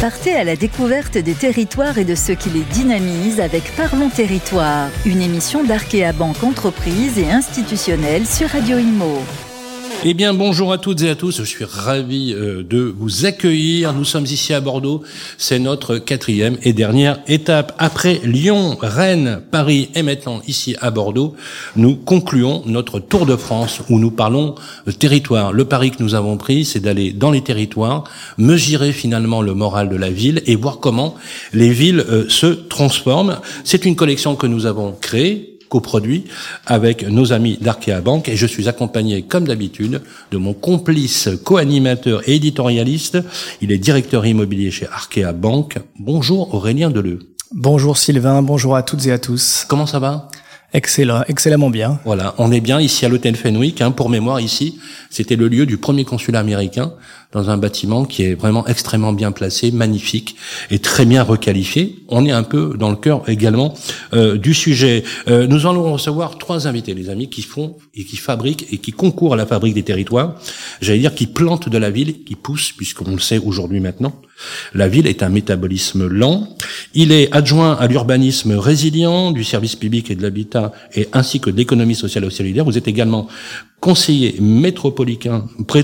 Partez à la découverte des territoires et de ce qui les dynamise avec Parlons Territoire, une émission d'Arkea Banque Entreprise et institutionnelle sur Radio Imo. Eh bien, bonjour à toutes et à tous. Je suis ravi de vous accueillir. Nous sommes ici à Bordeaux. C'est notre 4e et dernière étape. Après Lyon, Rennes, Paris et maintenant ici à Bordeaux, nous concluons notre Tour de France où nous parlons territoire. Le pari que nous avons pris, c'est d'aller dans les territoires, mesurer finalement le moral de la ville et voir comment les villes se transforment. C'est une collection que nous avons créée, coproduit avec nos amis d'Arkea Banque, et je suis accompagné comme d'habitude de mon complice co-animateur et éditorialiste. Il est directeur immobilier chez Arkea Banque. Bonjour Aurélien Deleu. Bonjour Sylvain, bonjour à toutes et à tous. Comment ça va ? Excellent, excellemment bien. Voilà, on est bien ici à l'hôtel Fenwick. Pour mémoire, ici, c'était le lieu du premier consulat américain dans un bâtiment qui est vraiment extrêmement bien placé, magnifique et très bien requalifié. On est un peu dans le cœur également du sujet. Nous allons recevoir 3 invités, les amis, qui font et qui fabriquent et qui concourent à la fabrique des territoires. J'allais dire qui plantent de la ville, qui poussent, puisqu'on le sait aujourd'hui maintenant. La ville est un métabolisme lent. Il est adjoint à l'urbanisme résilient, du service public et de l'habitat, et ainsi que de l'économie sociale et solidaire. Vous êtes également conseiller métropolitain,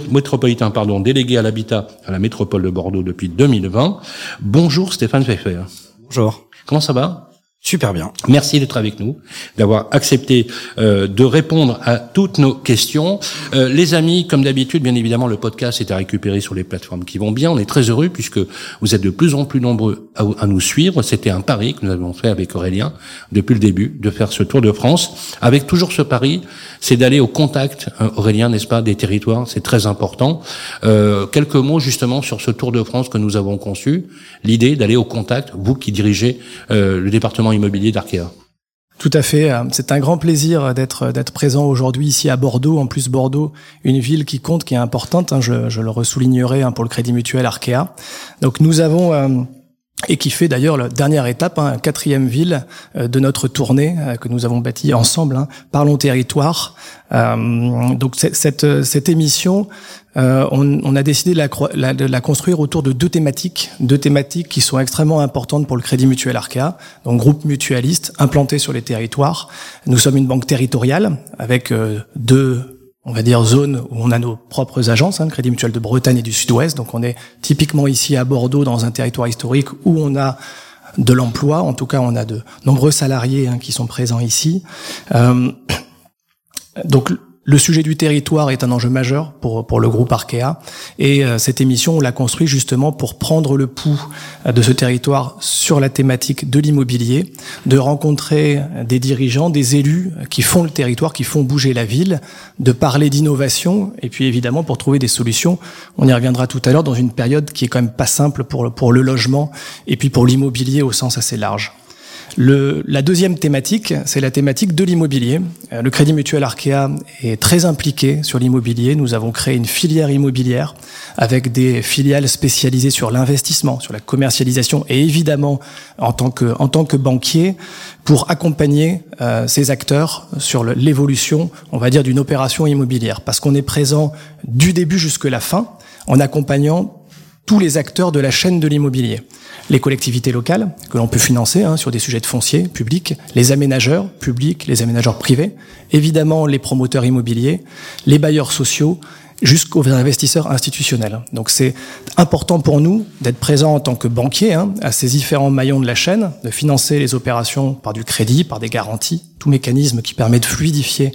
délégué à l'habitat à la métropole de Bordeaux depuis 2020. Bonjour Stéphane Pfeffer. Bonjour. Comment ça va ? Super bien. Merci d'être avec nous, d'avoir accepté de répondre à toutes nos questions. Les amis, comme d'habitude, bien évidemment, le podcast est à récupérer sur les plateformes qui vont bien. On est très heureux puisque vous êtes de plus en plus nombreux à nous suivre. C'était un pari que nous avons fait avec Aurélien depuis le début, de faire ce Tour de France. Avec toujours ce pari, c'est d'aller au contact, Aurélien, n'est-ce pas, des territoires. C'est très important. Quelques mots justement sur ce Tour de France que nous avons conçu. L'idée d'aller au contact, vous qui dirigez le département immobilier d'Arkea. Tout à fait. C'est un grand plaisir d'être présent aujourd'hui ici à Bordeaux. En plus, Bordeaux, une ville qui compte, qui est importante. Je le ressoulignerai pour le Crédit Mutuel Arkea. Donc nous avons et qui fait d'ailleurs la dernière étape, 4e ville de notre tournée que nous avons bâtie ensemble. Parlons Territoire. Donc cette émission, on a décidé de la construire autour de deux thématiques qui sont extrêmement importantes pour le Crédit Mutuel Arkea. Donc groupe mutualiste implanté sur les territoires. Nous sommes une banque territoriale avec deux zones où on a nos propres agences, Crédit Mutuel de Bretagne et du Sud-Ouest. Donc on est typiquement ici à Bordeaux dans un territoire historique où on a de l'emploi. En tout cas, on a de nombreux salariés qui sont présents ici. Donc le sujet du territoire est un enjeu majeur pour le groupe Arkea, et cette émission on l'a construit justement pour prendre le pouls de ce territoire sur la thématique de l'immobilier, de rencontrer des dirigeants, des élus qui font le territoire, qui font bouger la ville, de parler d'innovation et puis évidemment pour trouver des solutions. On y reviendra tout à l'heure dans une période qui est quand même pas simple pour le logement et puis pour l'immobilier au sens assez large. La deuxième thématique, c'est la thématique de l'immobilier. Le Crédit Mutuel Arkea est très impliqué sur l'immobilier. Nous avons créé une filière immobilière avec des filiales spécialisées sur l'investissement, sur la commercialisation et évidemment en tant que banquier pour accompagner ces acteurs sur l'évolution, on va dire, d'une opération immobilière. Parce qu'on est présent du début jusqu'à la fin en accompagnant tous les acteurs de la chaîne de l'immobilier. Les collectivités locales, que l'on peut financer sur des sujets de foncier public, les aménageurs publics, les aménageurs privés, évidemment les promoteurs immobiliers, les bailleurs sociaux, jusqu'aux investisseurs institutionnels. Donc c'est important pour nous d'être présents en tant que banquier à ces différents maillons de la chaîne, de financer les opérations par du crédit, par des garanties, tout mécanisme qui permet de fluidifier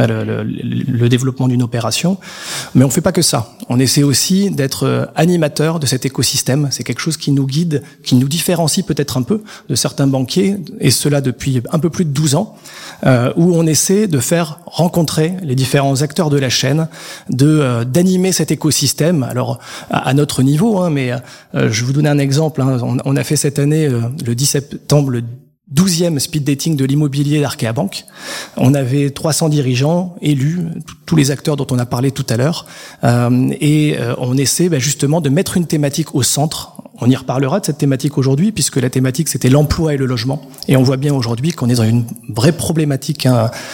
le développement d'une opération. Mais on fait pas que ça. On essaie aussi d'être animateur de cet écosystème. C'est quelque chose qui nous guide, qui nous différencie peut-être un peu de certains banquiers, et cela depuis un peu plus de 12 ans, où on essaie de faire rencontrer les différents acteurs de la chaîne, d'animer cet écosystème. Alors à notre niveau, mais je vais vous donner un exemple. On a fait cette année, le 10 septembre, le 12e speed dating de l'immobilier d'Arkea Banque. On avait 300 dirigeants élus, tous les acteurs dont on a parlé tout à l'heure, et on essaie justement de mettre une thématique au centre. On y reparlera de cette thématique aujourd'hui, puisque la thématique c'était l'emploi et le logement. Et on voit bien aujourd'hui qu'on est dans une vraie problématique.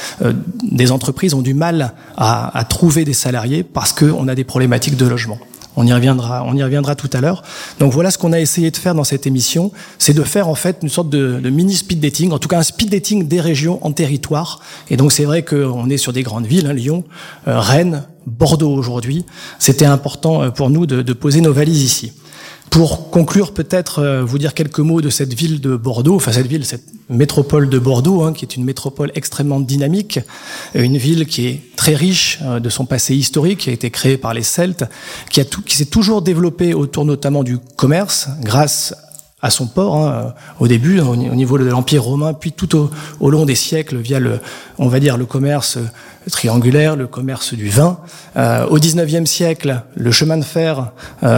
Des entreprises ont du mal à trouver des salariés parce qu'on a des problématiques de logement. On y reviendra tout à l'heure. Donc voilà ce qu'on a essayé de faire dans cette émission, c'est de faire en fait une sorte de mini speed dating, en tout cas un speed dating des régions en territoire. Et donc c'est vrai qu'on est sur des grandes villes, Lyon, Rennes, Bordeaux aujourd'hui. C'était important pour nous de poser nos valises ici. Pour conclure, peut-être vous dire quelques mots de cette ville de Bordeaux, cette métropole de Bordeaux, qui est une métropole extrêmement dynamique, une ville qui est très riche de son passé historique, qui a été créée par les Celtes, qui s'est toujours développée autour notamment du commerce, grâce à son port, au début, au niveau de l'Empire romain, puis tout au long des siècles, via le commerce triangulaire, le commerce du vin. Au XIXe siècle, le chemin de fer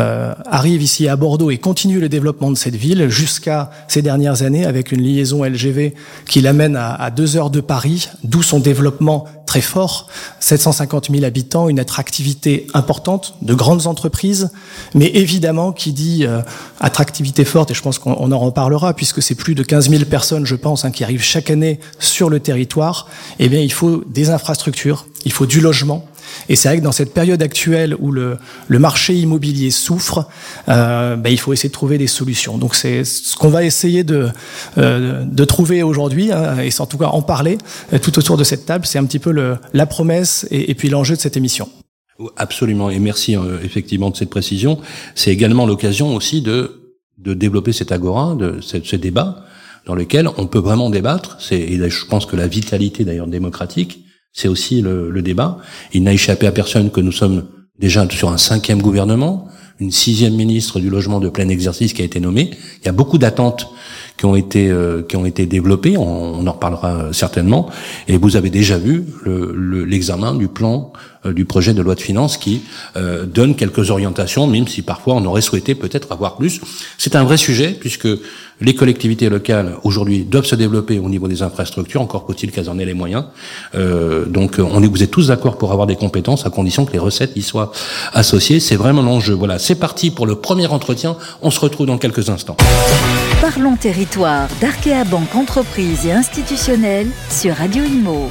arrive ici à Bordeaux et continue le développement de cette ville jusqu'à ces dernières années avec une liaison LGV qui l'amène à 2 heures de Paris, d'où son développement très fort, 750 000 habitants, une attractivité importante, de grandes entreprises, mais évidemment qui dit attractivité forte, et je pense qu'on en reparlera, puisque c'est plus de 15 000 personnes, je pense, qui arrivent chaque année sur le territoire, eh bien il faut des infrastructures, il faut du logement. Et c'est vrai que dans cette période actuelle où le marché immobilier souffre, il faut essayer de trouver des solutions. Donc c'est ce qu'on va essayer de trouver aujourd'hui, et en tout cas en parler tout autour de cette table. C'est un petit peu la promesse et puis l'enjeu de cette émission. Absolument, et merci effectivement de cette précision. C'est également l'occasion aussi de développer cette agora, de ce débat dans lequel on peut vraiment débattre. Et je pense que la vitalité d'ailleurs démocratique, c'est aussi le débat. Il n'a échappé à personne que nous sommes déjà sur un 5e gouvernement, une 6e ministre du logement de plein exercice qui a été nommée. Il y a beaucoup d'attentes qui ont été développées. On en reparlera certainement. Et vous avez déjà vu l'examen du plan du projet de loi de finances qui donne quelques orientations, même si parfois on aurait souhaité peut-être avoir plus. C'est un vrai sujet puisque les collectivités locales aujourd'hui doivent se développer au niveau des infrastructures, encore faut-il qu'elles en aient les moyens. Donc vous êtes tous d'accord pour avoir des compétences à condition que les recettes y soient associées. C'est vraiment l'enjeu. Voilà, c'est parti pour le premier entretien. On se retrouve dans quelques instants. Parlons territoire d'Arkea Banque Entreprise et Institutionnelle sur Radio Imo.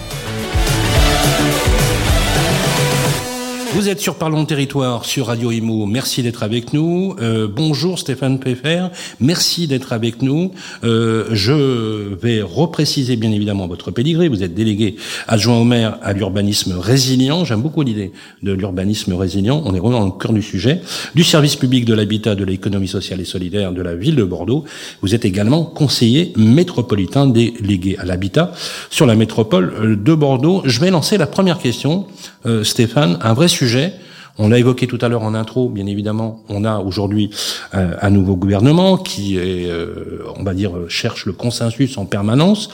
Vous êtes sur Parlons Territoire sur Radio Imo. Merci d'être avec nous. Bonjour Stéphane Pfeffer. Merci d'être avec nous. Je vais repréciser bien évidemment votre pédigré. Vous êtes délégué adjoint au maire à l'urbanisme résilient. J'aime beaucoup l'idée de l'urbanisme résilient. On est vraiment dans le cœur du sujet. Du service public de l'habitat, de l'économie sociale et solidaire de la ville de Bordeaux. Vous êtes également conseiller métropolitain délégué à l'habitat sur la métropole de Bordeaux. Je vais lancer la première question, Stéphane. Un vrai sujet. On l'a évoqué tout à l'heure en intro, bien évidemment. On a aujourd'hui un nouveau gouvernement qui est, cherche le consensus en permanence.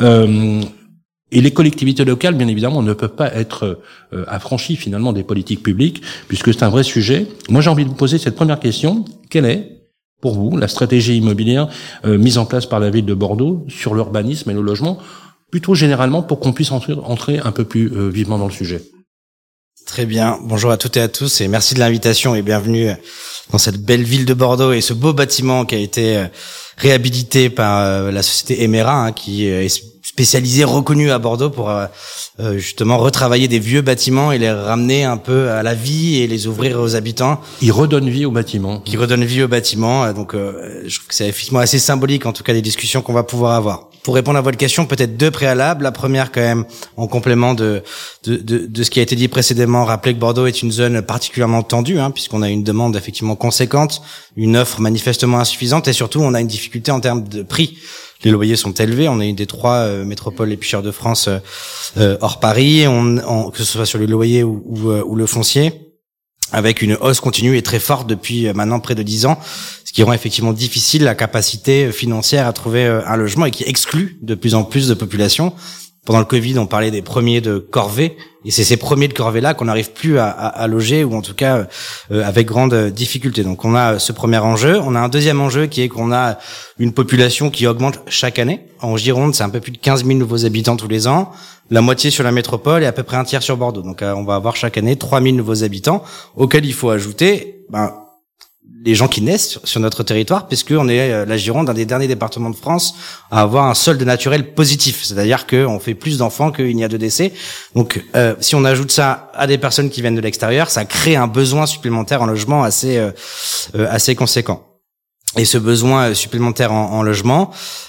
Et les collectivités locales, bien évidemment, ne peuvent pas être affranchies finalement des politiques publiques, puisque c'est un vrai sujet. Moi, j'ai envie de vous poser cette première question. Quelle est, pour vous, la stratégie immobilière mise en place par la ville de Bordeaux sur l'urbanisme et le logement, plutôt généralement, pour qu'on puisse entrer un peu plus vivement dans le sujet? Très bien. Bonjour à toutes et à tous et merci de l'invitation et bienvenue dans cette belle ville de Bordeaux et ce beau bâtiment qui a été réhabilité par la société Emera, qui est spécialisée, reconnue à Bordeaux pour justement retravailler des vieux bâtiments et les ramener un peu à la vie et les ouvrir aux habitants. Ils redonnent vie aux bâtiments. Qui redonnent vie aux bâtiments. Donc je trouve que c'est effectivement assez symbolique en tout cas des discussions qu'on va pouvoir avoir. Pour répondre à votre question, peut-être 2 préalables. La première, quand même, en complément de ce qui a été dit précédemment, rappeler que Bordeaux est une zone particulièrement tendue, puisqu'on a une demande effectivement conséquente, une offre manifestement insuffisante, et surtout, on a une difficulté en termes de prix. Les loyers sont élevés. On est une des 3 métropoles les plus chères de France hors Paris, que ce soit sur les loyers ou le foncier, avec une hausse continue et très forte depuis maintenant près de 10 ans, ce qui rend effectivement difficile la capacité financière à trouver un logement et qui exclut de plus en plus de populations. Pendant le Covid, on parlait des premiers de corvée, et c'est ces premiers de corvée-là qu'on n'arrive plus à loger, ou en tout cas avec grande difficulté. Donc on a ce premier enjeu. On a un deuxième enjeu qui est qu'on a une population qui augmente chaque année. En Gironde, c'est un peu plus de 15 000 nouveaux habitants tous les ans, la moitié sur la métropole et à peu près un tiers sur Bordeaux. Donc on va avoir chaque année 3 000 nouveaux habitants, auxquels il faut ajouter les gens qui naissent sur notre territoire, puisqu'on est la Gironde, un des derniers départements de France à avoir un solde naturel positif, c'est-à-dire qu'on fait plus d'enfants qu'il n'y a de décès. Donc, si on ajoute ça à des personnes qui viennent de l'extérieur, ça crée un besoin supplémentaire en logement assez conséquent. Et ce besoin supplémentaire en logement,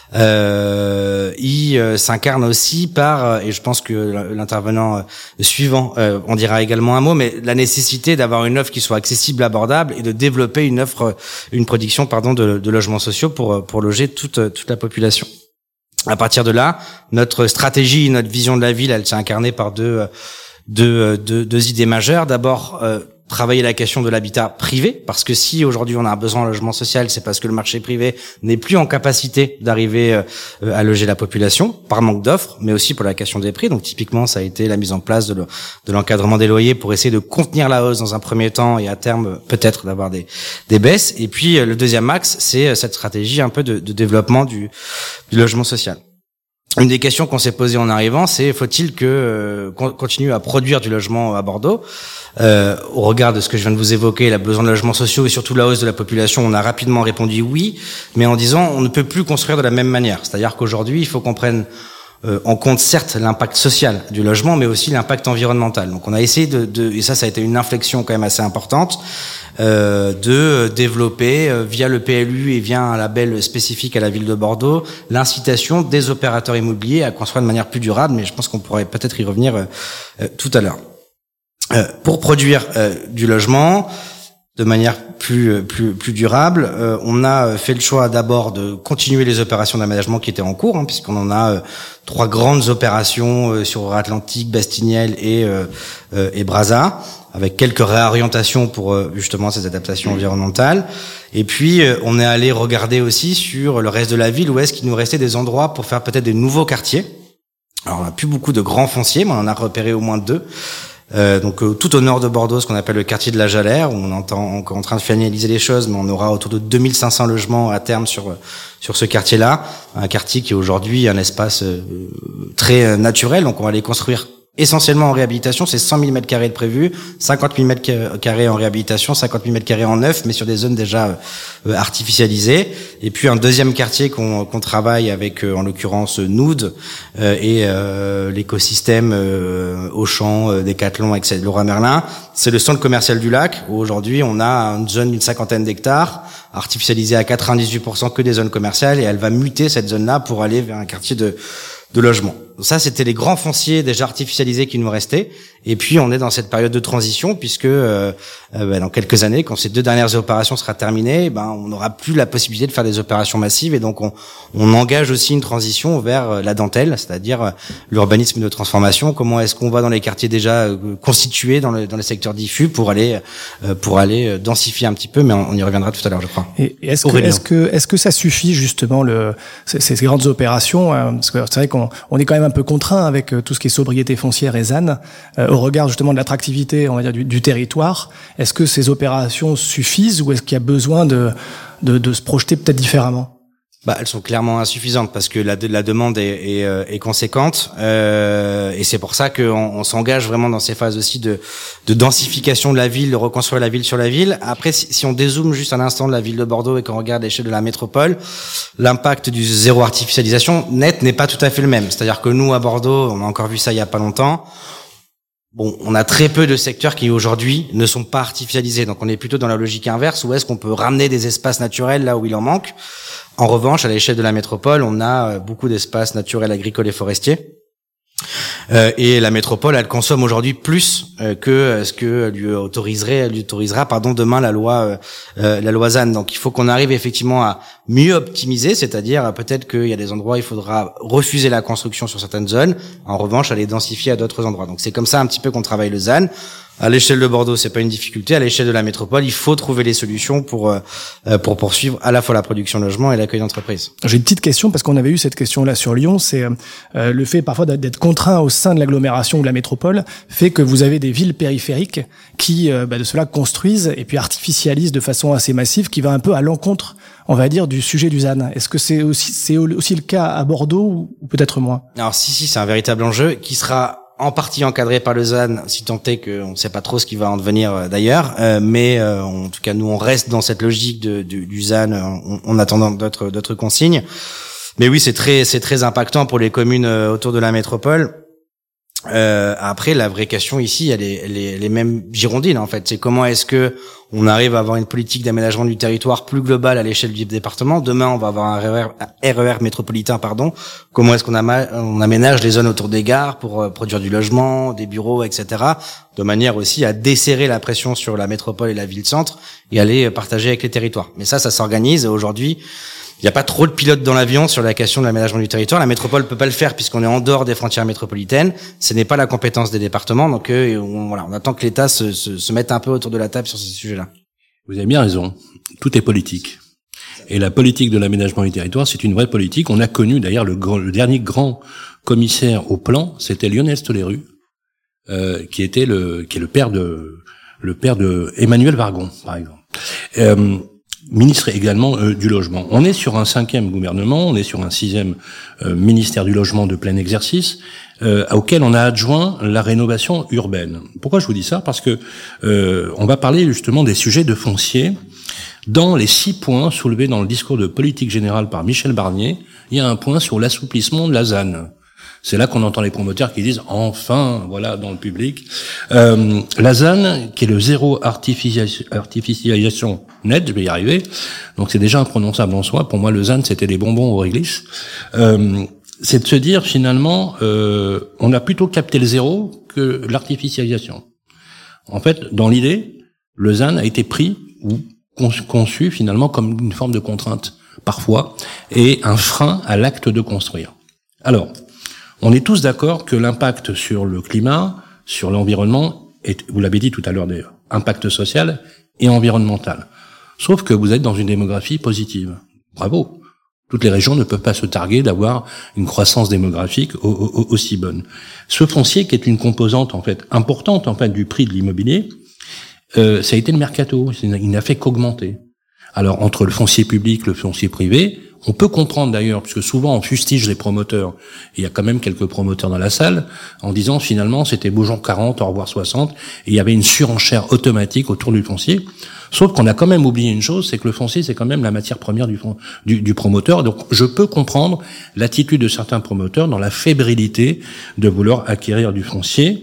il s'incarne aussi par, et je pense que l'intervenant suivant on dira également un mot, mais la nécessité d'avoir une offre qui soit accessible, abordable, et de développer une production de logements sociaux pour loger toute la population. À partir de là, notre stratégie, notre vision de la ville, elle s'est incarnée par deux idées majeures. D'abord, travailler la question de l'habitat privé, parce que si aujourd'hui on a un besoin en logement social, c'est parce que le marché privé n'est plus en capacité d'arriver à loger la population par manque d'offres, mais aussi pour la question des prix. Donc typiquement, ça a été la mise en place de l'encadrement des loyers pour essayer de contenir la hausse dans un premier temps et à terme peut-être d'avoir des baisses. Et puis le deuxième axe, c'est cette stratégie un peu de développement du logement social. Une des questions qu'on s'est posées en arrivant, c'est faut-il qu'on continue à produire du logement à Bordeaux au regard de ce que je viens de vous évoquer, la besoin de logements sociaux et surtout la hausse de la population. On a rapidement répondu oui, mais en disant on ne peut plus construire de la même manière. C'est-à-dire qu'aujourd'hui, il faut qu'on prenne en compte certes l'impact social du logement, mais aussi l'impact environnemental. Donc on a essayé et ça a été une inflexion quand même assez importante, de développer via le PLU et via un label spécifique à la ville de Bordeaux l'incitation des opérateurs immobiliers à construire de manière plus durable, mais je pense qu'on pourrait peut-être y revenir tout à l'heure. Pour produire du logement de manière plus durable, on a fait le choix d'abord de continuer les opérations d'aménagement qui étaient en cours, puisqu'on en a 3 grandes opérations sur Atlantique, Bastiniel et Brazza, avec quelques réorientations pour justement ces adaptations environnementales. Et puis on est allé regarder aussi sur le reste de la ville où est-ce qu'il nous restait des endroits pour faire peut-être des nouveaux quartiers. Alors on n'a plus beaucoup de grands fonciers, mais on en a repéré au moins 2. Donc tout au nord de Bordeaux, ce qu'on appelle le quartier de la Jalère, où on est en train de finaliser les choses, mais on aura autour de 2500 logements à terme sur ce quartier-là, un quartier qui est aujourd'hui un espace très naturel. Donc on va les construire essentiellement en réhabilitation, c'est 100 000 m² de prévu, 50 000 m² en réhabilitation, 50 000 m² en neuf, mais sur des zones déjà artificialisées. Et puis un deuxième quartier qu'on travaille avec, en l'occurrence, Noud et l'écosystème Auchan, Decathlon, etc., Leroy Merlin. C'est le centre commercial du Lac, où aujourd'hui on a une zone d'une 50aine d'hectares, artificialisée à 98% que des zones commerciales, et elle va muter cette zone-là pour aller vers un quartier de logement. Ça, c'était les grands fonciers déjà artificialisés qui nous restaient. Et puis, on est dans cette période de transition puisque dans quelques années, quand ces 2 dernières opérations seront terminées, on n'aura plus la possibilité de faire des opérations massives. Et donc, on engage aussi une transition vers la dentelle, c'est-à-dire l'urbanisme de transformation. Comment est-ce qu'on va dans les quartiers déjà constitués dans le secteur diffus pour aller densifier un petit peu, mais on y reviendra tout à l'heure, je crois. Et est-ce que ça suffit justement ces grandes opérations, parce que c'est vrai qu'on est quand même un peu contraint avec tout ce qui est sobriété foncière et ZAN, au regard justement de l'attractivité, on va dire, du territoire. Est-ce que ces opérations suffisent ou est-ce qu'il y a besoin de se projeter peut-être différemment? Elles sont clairement insuffisantes parce que la demande est conséquente, et c'est pour ça qu'on s'engage vraiment dans ces phases aussi de densification de la ville, de reconstruire la ville sur la ville. Après, si on dézoome juste un instant de la ville de Bordeaux et qu'on regarde l'échelle de la métropole, l'impact du zéro artificialisation net n'est pas tout à fait le même. C'est-à-dire que nous, à Bordeaux, on a encore vu ça il y a pas longtemps, on a très peu de secteurs qui aujourd'hui ne sont pas artificialisés. Donc on est plutôt dans la logique inverse, où est-ce qu'on peut ramener des espaces naturels là où il en manque. En revanche, à l'échelle de la métropole, on a beaucoup d'espaces naturels, agricoles et forestiers. Et la métropole, elle consomme aujourd'hui plus que ce que lui autorisera demain la loi ZAN. Donc il faut qu'on arrive effectivement à mieux optimiser, c'est-à-dire peut-être qu'il y a des endroits où il faudra refuser la construction sur certaines zones, en revanche aller densifier à d'autres endroits. Donc c'est comme ça un petit peu qu'on travaille le ZAN. À l'échelle de Bordeaux, c'est pas une difficulté. À l'échelle de la métropole, il faut trouver les solutions pour poursuivre à la fois la production de logement et l'accueil d'entreprise. J'ai une petite question parce qu'on avait eu cette question-là sur Lyon. C'est le fait parfois d'être contraint au sein de l'agglomération ou de la métropole fait que vous avez des villes périphériques qui de cela construisent et puis artificialisent de façon assez massive, qui va un peu à l'encontre, on va dire, du sujet du ZAN. Est-ce que c'est aussi le cas à Bordeaux ou peut-être moins? Alors si, c'est un véritable enjeu qui sera en partie encadré par le ZAN, si tant est qu'on ne sait pas trop ce qui va en devenir d'ailleurs, mais en tout cas nous on reste dans cette logique du ZAN en attendant d'autres consignes. Mais oui, c'est très impactant pour les communes autour de la métropole. Après, la vraie question ici, elle est même girondine en fait. C'est comment est-ce que on arrive à avoir une politique d'aménagement du territoire plus globale à l'échelle du département. Demain, on va avoir un RER métropolitain, pardon. Comment est-ce qu'on aménage les zones autour des gares pour produire du logement, des bureaux, etc. De manière aussi à desserrer la pression sur la métropole et la ville-centre et aller partager avec les territoires. Mais ça s'organise. Aujourd'hui, il n'y a pas trop de pilotes dans l'avion sur la question de l'aménagement du territoire. La métropole peut pas le faire puisqu'on est en dehors des frontières métropolitaines. Ce n'est pas la compétence des départements. Donc on attend que l'État se mette un peu autour de la table sur ces sujets-là. Vous avez bien raison. Tout est politique. Et la politique de l'aménagement du territoire, c'est une vraie politique. On a connu d'ailleurs le dernier grand commissaire au plan, c'était Lionel Stoléru, qui est le père de Emmanuel Vargon, par exemple. Ministre également du logement. On est sur un 5e gouvernement, on est sur un 6e ministère du logement de plein exercice, auquel on a adjoint la rénovation urbaine. Pourquoi je vous dis ça? Parce que on va parler justement des sujets de foncier. Dans les 6 points soulevés dans le discours de politique générale par Michel Barnier, il y a un point sur l'assouplissement de la ZAN. C'est là qu'on entend les promoteurs qui disent enfin, voilà, dans le public. La ZAN, qui est le zéro artificialisation net, je vais y arriver. Donc c'est déjà imprononçable en soi. Pour moi, le ZAN, c'était des bonbons au réglisse. C'est de se dire finalement, on a plutôt capté le zéro que l'artificialisation. En fait, dans l'idée, le ZAN a été pris ou conçu finalement comme une forme de contrainte parfois et un frein à l'acte de construire. Alors, on est tous d'accord que l'impact sur le climat, sur l'environnement, est, vous l'avez dit tout à l'heure d'ailleurs, impact social et environnemental. Sauf que vous êtes dans une démographie positive. Bravo. Toutes les régions ne peuvent pas se targuer d'avoir une croissance démographique aussi bonne. Ce foncier, qui est une composante en fait importante en fait du prix de l'immobilier, ça a été le mercato. Il n'a fait qu'augmenter. Alors entre le foncier public, le foncier privé, on peut comprendre d'ailleurs, puisque souvent on fustige les promoteurs, et il y a quand même quelques promoteurs dans la salle, en disant finalement c'était Beaujon 40, au revoir 60, et il y avait une surenchère automatique autour du foncier. Sauf qu'on a quand même oublié une chose, c'est que le foncier c'est quand même la matière première du promoteur. Donc je peux comprendre l'attitude de certains promoteurs dans la fébrilité de vouloir acquérir du foncier.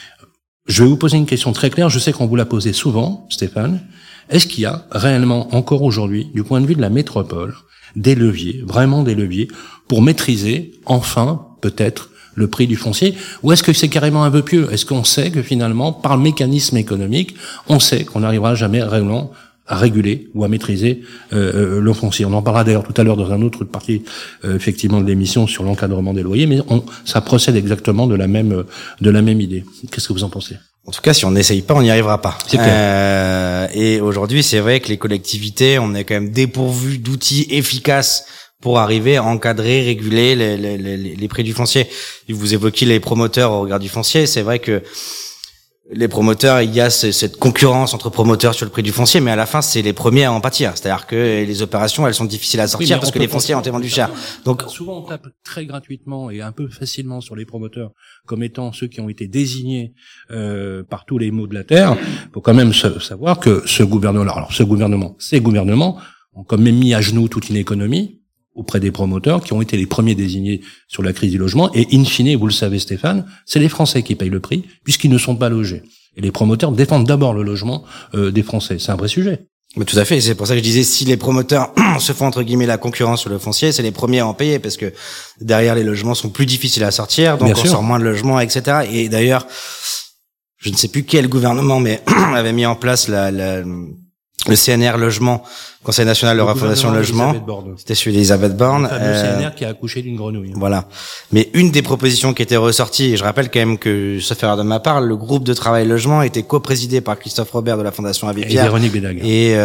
Je vais vous poser une question très claire, je sais qu'on vous l'a posée souvent, Stéphane. Est-ce qu'il y a réellement encore aujourd'hui, du point de vue de la métropole, des leviers, vraiment des leviers, pour maîtriser, enfin, peut-être, le prix du foncier? Ou est-ce que c'est carrément un vœu pieux? Est-ce qu'on sait que finalement, par le mécanisme économique, on sait qu'on n'arrivera jamais réellement à réguler ou à maîtriser le foncier? On en parlera d'ailleurs tout à l'heure dans un autre partie, effectivement, de l'émission sur l'encadrement des loyers, mais ça procède exactement de la même idée. Qu'est-ce que vous en pensez? En tout cas, si on n'essaye pas, on n'y arrivera pas. C'est clair. Et aujourd'hui, c'est vrai que les collectivités, on est quand même dépourvus d'outils efficaces pour arriver à encadrer, réguler les prix du foncier. Vous évoquiez les promoteurs au regard du foncier. C'est vrai que les promoteurs, il y a cette concurrence entre promoteurs sur le prix du foncier, mais à la fin, c'est les premiers à en pâtir. C'est-à-dire que les opérations, elles sont difficiles à sortir parce que les fonciers ont été vendus cher. Donc, souvent, on tape très gratuitement et un peu facilement sur les promoteurs comme étant ceux qui ont été désignés par tous les maux de la terre. Il faut quand même savoir que ces gouvernements ont quand même mis à genoux toute une économie auprès des promoteurs qui ont été les premiers désignés sur la crise du logement. Et in fine, vous le savez Stéphane, c'est les Français qui payent le prix puisqu'ils ne sont pas logés. Et les promoteurs défendent d'abord le logement des Français. C'est un vrai sujet. Mais tout à fait. C'est pour ça que je disais, si les promoteurs se font entre guillemets la concurrence sur le foncier, c'est les premiers à en payer parce que derrière les logements sont plus difficiles à sortir, donc on sort moins de logements, etc. Et d'ailleurs, je ne sais plus quel gouvernement, mais avait mis en place le CNR logement, Conseil national de refondation logement. C'était celui d'Elisabeth Borne. Le CNR qui a accouché d'une grenouille. Voilà. Mais une des propositions qui était ressortie, et je rappelle quand même que, sauf erreur de ma part, le groupe de travail logement était co-présidé par Christophe Robert de la Fondation Abbé Pierre. Et Véronique Bédag.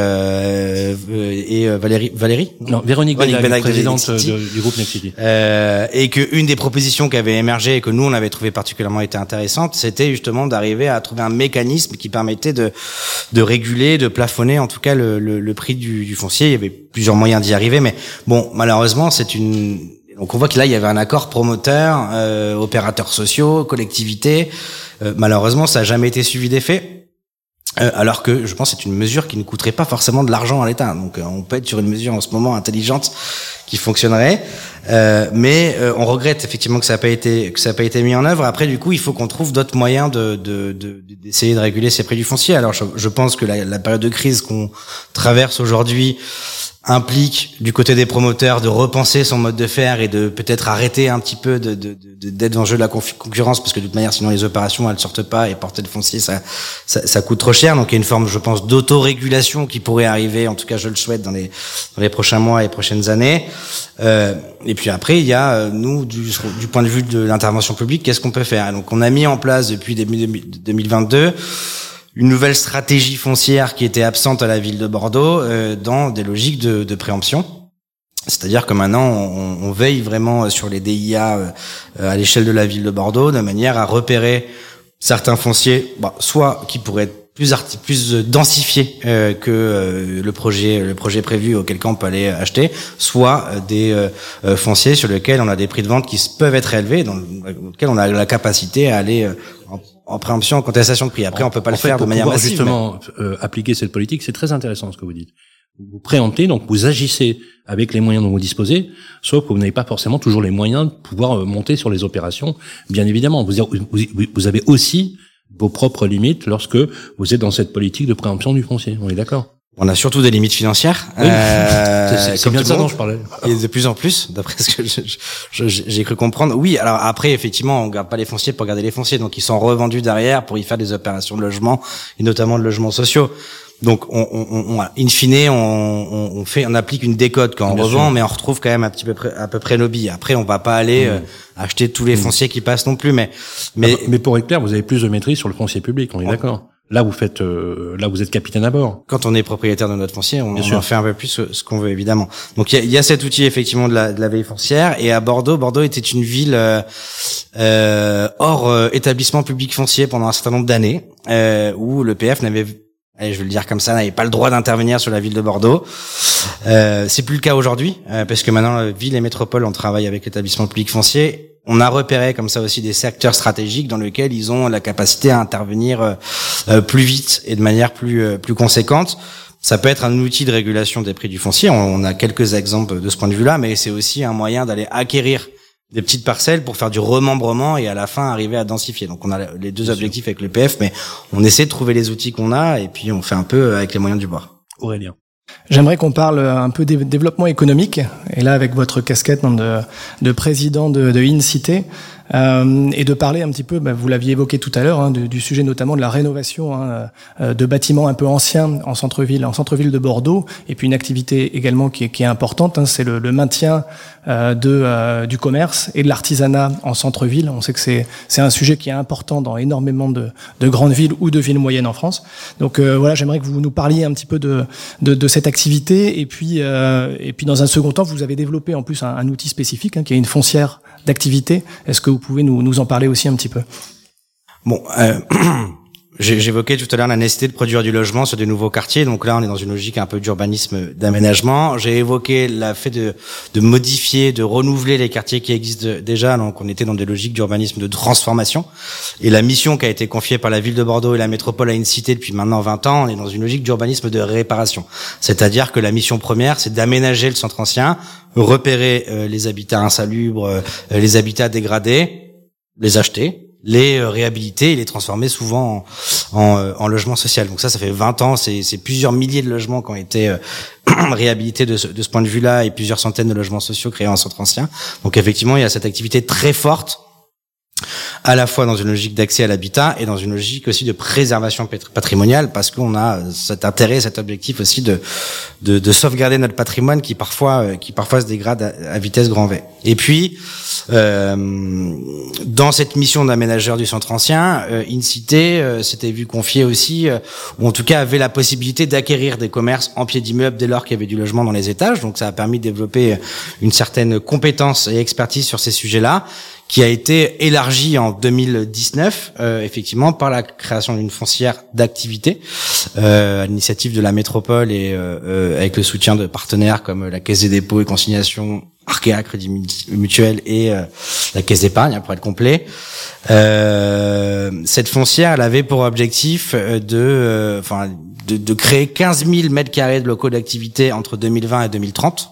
Et Valérie? Non, Véronique Bédag, présidente du groupe Next City. Et que une des propositions qui avait émergé et que nous on avait trouvé particulièrement intéressante, c'était justement d'arriver à trouver un mécanisme qui permettait de réguler, de plafonner en tout cas le prix du foncier. Il y avait plusieurs moyens d'y arriver, mais bon, malheureusement, Donc on voit que là il y avait un accord promoteur, opérateurs sociaux, collectivités. Malheureusement, ça n'a jamais été suivi d'effet. Alors que je pense que c'est une mesure qui ne coûterait pas forcément de l'argent à l'État. Donc on peut être sur une mesure en ce moment intelligente qui fonctionnerait, mais on regrette effectivement que ça n'a pas été mis en œuvre. Après, du coup, il faut qu'on trouve d'autres moyens d'essayer de réguler ces prix du foncier. Alors je pense que la période de crise qu'on traverse aujourd'hui implique du côté des promoteurs de repenser son mode de faire et de peut-être arrêter un petit peu d'être dans le jeu de la concurrence, parce que de toute manière sinon les opérations elles sortent pas et porter le foncier ça coûte trop cher. Donc il y a une forme, je pense, d'autorégulation qui pourrait arriver, en tout cas je le souhaite dans les prochains mois et prochaines années. Et puis après il y a nous du point de vue de l'intervention publique, qu'est-ce qu'on peut faire? Donc on a mis en place depuis début 2022 une nouvelle stratégie foncière qui était absente à la ville de Bordeaux, dans des logiques de préemption. C'est-à-dire que maintenant, on veille vraiment sur les DIA à l'échelle de la ville de Bordeaux, de manière à repérer certains fonciers, soit qui pourraient être plus densifiés que le projet prévu auquel cas on peut aller acheter, soit des fonciers sur lesquels on a des prix de vente qui peuvent être élevés, dans lesquels on a la capacité à aller en préemption, en contestation de prix. Après, on peut pas le faire de manière massive. Justement, appliquer cette politique, c'est très intéressant ce que vous dites. Vous préemptez, donc vous agissez avec les moyens dont vous disposez, sauf que vous n'avez pas forcément toujours les moyens de pouvoir monter sur les opérations. Bien évidemment, vous avez aussi vos propres limites lorsque vous êtes dans cette politique de préemption du foncier. On est d'accord? On a surtout des limites financières. Oui. C'est bien de ça dont je parlais. Et de plus en plus, d'après ce que j'ai cru comprendre. Oui, alors après, effectivement, on garde pas les fonciers pour garder les fonciers. Donc, ils sont revendus derrière pour y faire des opérations de logement, et notamment de logements sociaux. Donc, in fine, on applique une décote quand on revend, mais on retrouve quand même à peu près nos billes. Après, on va pas aller acheter tous les fonciers qui passent non plus, mais pour être clair, vous avez plus de maîtrise sur le foncier public, on est d'accord. Là, vous êtes capitaine à bord. Quand on est propriétaire de notre foncier, on en fait un peu plus ce qu'on veut, évidemment. Donc, il y a cet outil, effectivement, de la veille foncière. Et à Bordeaux était une ville, hors établissement public foncier pendant un certain nombre d'années, où le PF n'avait pas le droit d'intervenir sur la ville de Bordeaux. C'est plus le cas aujourd'hui, parce que maintenant, ville et métropole, on travaille avec l'établissement public foncier. On a repéré comme ça aussi des secteurs stratégiques dans lesquels ils ont la capacité à intervenir plus vite et de manière plus conséquente. Ça peut être un outil de régulation des prix du foncier. On a quelques exemples de ce point de vue-là, mais c'est aussi un moyen d'aller acquérir des petites parcelles pour faire du remembrement et à la fin arriver à densifier. Donc on a les deux objectifs avec le PF, mais on essaie de trouver les outils qu'on a et puis on fait un peu avec les moyens du bord. Aurélien. J'aimerais qu'on parle un peu des développement économique, et là avec votre casquette de président de InCité, et de parler un petit peu, vous l'aviez évoqué tout à l'heure, du sujet notamment de la rénovation de bâtiments un peu anciens en centre-ville de Bordeaux, et puis une activité également qui est importante, c'est le maintien du commerce et de l'artisanat en centre-ville. On sait que c'est un sujet qui est important dans énormément de grandes villes ou de villes moyennes en France. Donc voilà, j'aimerais que vous nous parliez un petit peu de cette activité, et puis dans un second temps, vous avez développé en plus un outil spécifique qui est une foncière d'activité. Est-ce que vous pouvez nous en parler aussi un petit peu? Bon, j'évoquais tout à l'heure la nécessité de produire du logement sur des nouveaux quartiers. Donc là, on est dans une logique un peu d'urbanisme, d'aménagement. J'ai évoqué le fait de modifier, de renouveler les quartiers qui existent déjà. Donc on était dans des logiques d'urbanisme de transformation. Et la mission qui a été confiée par la ville de Bordeaux et la métropole à InCité depuis maintenant 20 ans, on est dans une logique d'urbanisme de réparation. C'est-à-dire que la mission première, c'est d'aménager le centre ancien, repérer les habitats insalubres, les habitats dégradés, les acheter, les réhabiliter et les transformer souvent en logement social. Donc ça fait 20 ans, c'est plusieurs milliers de logements qui ont été réhabilités de ce point de vue-là, et plusieurs centaines de logements sociaux créés en centre ancien. Donc effectivement, il y a cette activité très forte, à la fois dans une logique d'accès à l'habitat et dans une logique aussi de préservation patrimoniale, parce qu'on a cet intérêt, cet objectif aussi de sauvegarder notre patrimoine qui parfois se dégrade à vitesse grand V. Et puis dans cette mission d'aménageur du centre ancien, InCité s'était vu confier aussi, ou en tout cas avait la possibilité d'acquérir des commerces en pied d'immeuble dès lors qu'il y avait du logement dans les étages. Donc ça a permis de développer une certaine compétence et expertise sur ces sujets-là, qui a été élargie en 2019, effectivement, par la création d'une foncière d'activité, à l'initiative de la métropole et avec le soutien de partenaires comme la Caisse des dépôts et consignations, Arkea, Crédit Mutuel et la Caisse d'épargne, pour être complet. Cette foncière, elle avait pour objectif de créer 15 000 mètres carrés de locaux d'activité entre 2020 et 2030.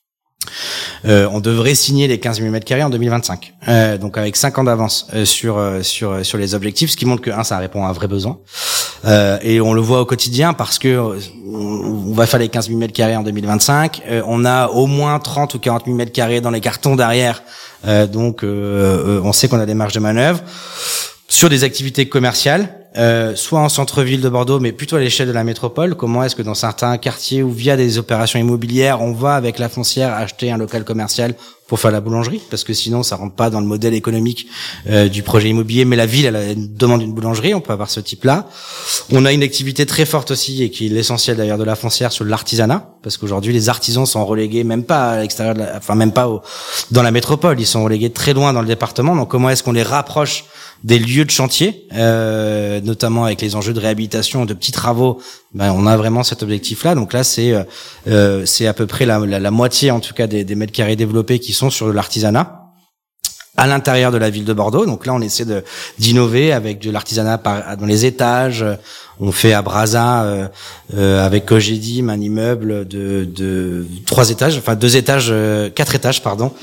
On devrait signer les 15 000 mètres carrés en 2025. Donc avec 5 ans d'avance sur les objectifs, ce qui montre que ça répond à un vrai besoin. Et on le voit au quotidien parce que on va faire les 15 000 mètres carrés en 2025. On a au moins 30 ou 40 000 mètres carrés dans les cartons derrière. Donc on sait qu'on a des marges de manœuvre sur des activités commerciales. Soit en centre-ville de Bordeaux, mais plutôt à l'échelle de la métropole. Comment est-ce que dans certains quartiers ou via des opérations immobilières, on va avec la foncière acheter un local commercial pour faire la boulangerie, parce que sinon ça rentre pas dans le modèle économique du projet immobilier, mais la ville elle demande une boulangerie, on peut avoir ce type-là. On a une activité très forte aussi, et qui est l'essentiel d'ailleurs de la foncière, sur l'artisanat, parce qu'aujourd'hui les artisans sont relégués même pas à l'extérieur dans la métropole, ils sont relégués très loin dans le département. Donc comment est-ce qu'on les rapproche des lieux de chantier, notamment avec les enjeux de réhabilitation, de petits travaux, on a vraiment cet objectif-là. Donc là, c'est à peu près la moitié, en tout cas, des mètres carrés développés qui sont sur l'artisanat à l'intérieur de la ville de Bordeaux. Donc là, on essaie d'innover avec de l'artisanat dans les étages. On fait à Brazza avec Cogedim un immeuble de 3 étages, enfin 4 étages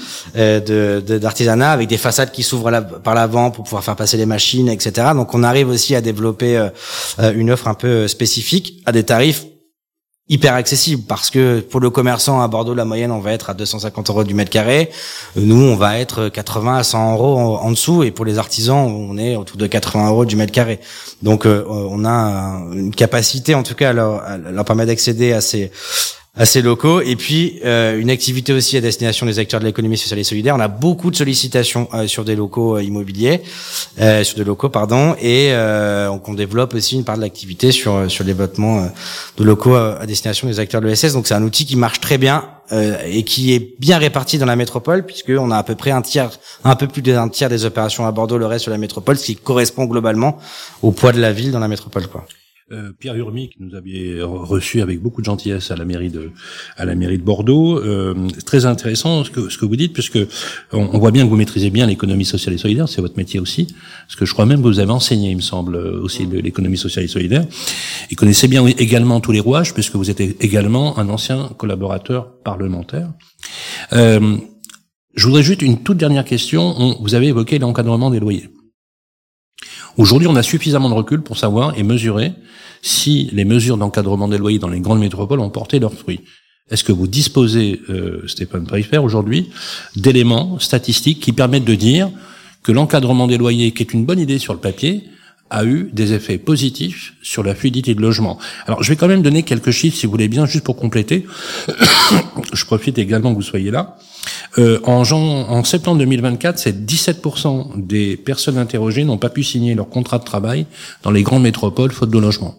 d'artisanat avec des façades qui s'ouvrent par l'avant pour pouvoir faire passer les machines, etc. Donc on arrive aussi à développer une offre un peu spécifique à des tarifs hyper accessible, parce que pour le commerçant à Bordeaux, la moyenne, on va être à 250 € du mètre carré. Nous, on va être 80 à 100 € en dessous, et pour les artisans, on est autour de 80 € du mètre carré. Donc, on a une capacité, en tout cas, à leur permettre d'accéder à ces locaux, et puis une activité aussi à destination des acteurs de l'économie sociale et solidaire. On a beaucoup de sollicitations sur des locaux immobiliers, et on développe aussi une part de l'activité sur le développement de locaux à destination des acteurs de l'ESS. Donc c'est un outil qui marche très bien et qui est bien réparti dans la métropole, puisque on a à peu près un peu plus d'un tiers des opérations à Bordeaux, le reste sur la métropole, ce qui correspond globalement au poids de la ville dans la métropole, quoi. Pierre Urmic, que nous aviez reçu avec beaucoup de gentillesse à la mairie de Bordeaux. Très intéressant ce que vous dites, puisque on voit bien que vous maîtrisez bien l'économie sociale et solidaire, c'est votre métier aussi, parce que je crois même que vous avez enseigné, il me semble, aussi de l'économie sociale et solidaire. Et connaissez bien également tous les rouages, puisque vous êtes également un ancien collaborateur parlementaire. Je voudrais juste une toute dernière question. Vous avez évoqué l'encadrement des loyers. Aujourd'hui, on a suffisamment de recul pour savoir et mesurer si les mesures d'encadrement des loyers dans les grandes métropoles ont porté leurs fruits. Est-ce que vous disposez, Stéphane Preifer, aujourd'hui, d'éléments statistiques qui permettent de dire que l'encadrement des loyers, qui est une bonne idée sur le papier, a eu des effets positifs sur la fluidité de logement? Alors, je vais quand même donner quelques chiffres, si vous voulez bien, juste pour compléter. Je profite également que vous soyez là. En septembre 2024, c'est 17% des personnes interrogées n'ont pas pu signer leur contrat de travail dans les grandes métropoles faute de logement.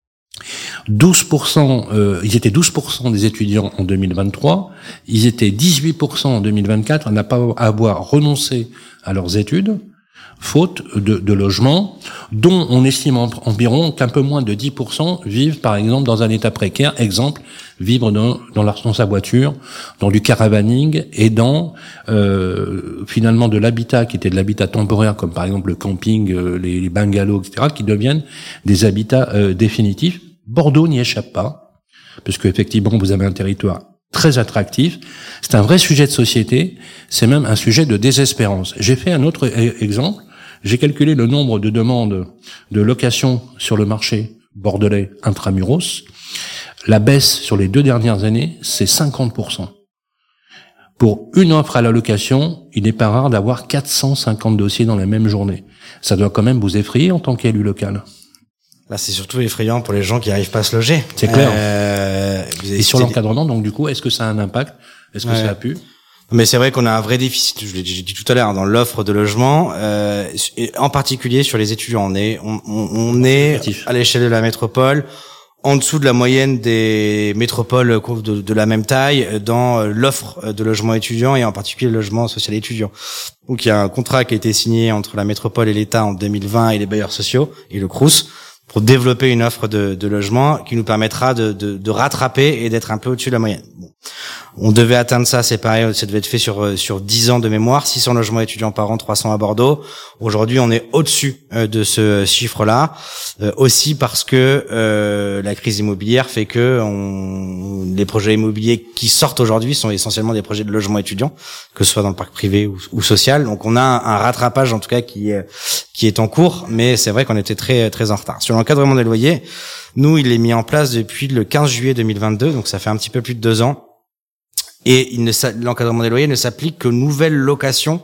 12%, ils étaient 12% des étudiants en 2023, ils étaient 18% en 2024 à ne pas avoir renoncé à leurs études, faute de logement, dont on estime environ qu'un peu moins de 10% vivent par exemple dans un état précaire, exemple, vivre dans sa voiture, dans du caravaning et dans finalement de l'habitat qui était de l'habitat temporaire, comme par exemple le camping, les bungalows, etc., qui deviennent des habitats définitifs. Bordeaux n'y échappe pas, parce qu'effectivement vous avez un territoire très attractif. C'est un vrai sujet de société, c'est même un sujet de désespérance. J'ai fait un autre exemple. J'ai calculé le nombre de demandes de location sur le marché bordelais intramuros. La baisse sur les 2 dernières années, c'est 50%. Pour une offre à la location, il n'est pas rare d'avoir 450 dossiers dans la même journée. Ça doit quand même vous effrayer en tant qu'élu local. Là, c'est surtout effrayant pour les gens qui n'arrivent pas à se loger. C'est clair. Et sur l'encadrement, donc du coup, est-ce que ça a un impact? Est-ce que ça a pu? Mais c'est vrai qu'on a un vrai déficit, j'ai dit tout à l'heure, dans l'offre de logement, et en particulier sur les étudiants. On est à l'échelle de la métropole, en dessous de la moyenne des métropoles de la même taille dans l'offre de logements étudiants et en particulier le logement social étudiant. Donc il y a un contrat qui a été signé entre la métropole et l'État en 2020 et les bailleurs sociaux et le Crous pour développer une offre de logement qui nous permettra de rattraper et d'être un peu au-dessus de la moyenne. Bon. On devait atteindre ça, c'est pareil, ça devait être fait sur 10 ans de mémoire, 600 logements étudiants par an, 300 à Bordeaux. Aujourd'hui, on est au-dessus de ce chiffre-là, aussi parce que la crise immobilière fait que les projets immobiliers qui sortent aujourd'hui sont essentiellement des projets de logement étudiants, que ce soit dans le parc privé ou social. Donc on a un rattrapage en tout cas qui est en cours, mais c'est vrai qu'on était très très en retard. Sur l'encadrement des loyers, nous, il est mis en place depuis le 15 juillet 2022, donc ça fait un petit peu plus de 2 ans. Et l'encadrement des loyers ne s'applique qu'aux nouvelles locations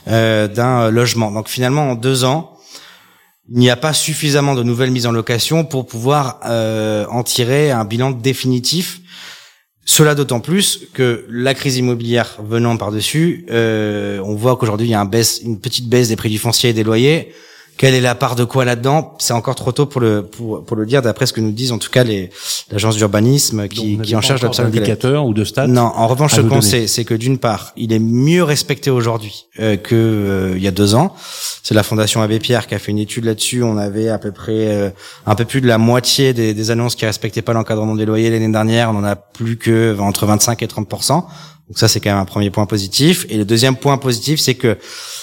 d'un logement. Donc finalement, en 2 ans, il n'y a pas suffisamment de nouvelles mises en location pour pouvoir en tirer un bilan définitif. Cela d'autant plus que la crise immobilière venant par-dessus, on voit qu'aujourd'hui il y a une petite baisse des prix du foncier et des loyers. Quelle est la part de quoi là-dedans? C'est encore trop tôt pour le dire, d'après ce que nous disent en tout cas l'agence d'urbanisme qui en charge d'observer d'indicateur ou de stats. Non, en revanche, ce qu'on sait, c'est que d'une part, il est mieux respecté aujourd'hui que il y a 2 ans. C'est la Fondation Abbé Pierre qui a fait une étude là-dessus. On avait à peu près un peu plus de la moitié des annonces qui respectaient pas l'encadrement des loyers l'année dernière. On en a plus que entre 25 et 30%. Donc ça, c'est quand même un premier point positif. Et le deuxième point positif, c'est que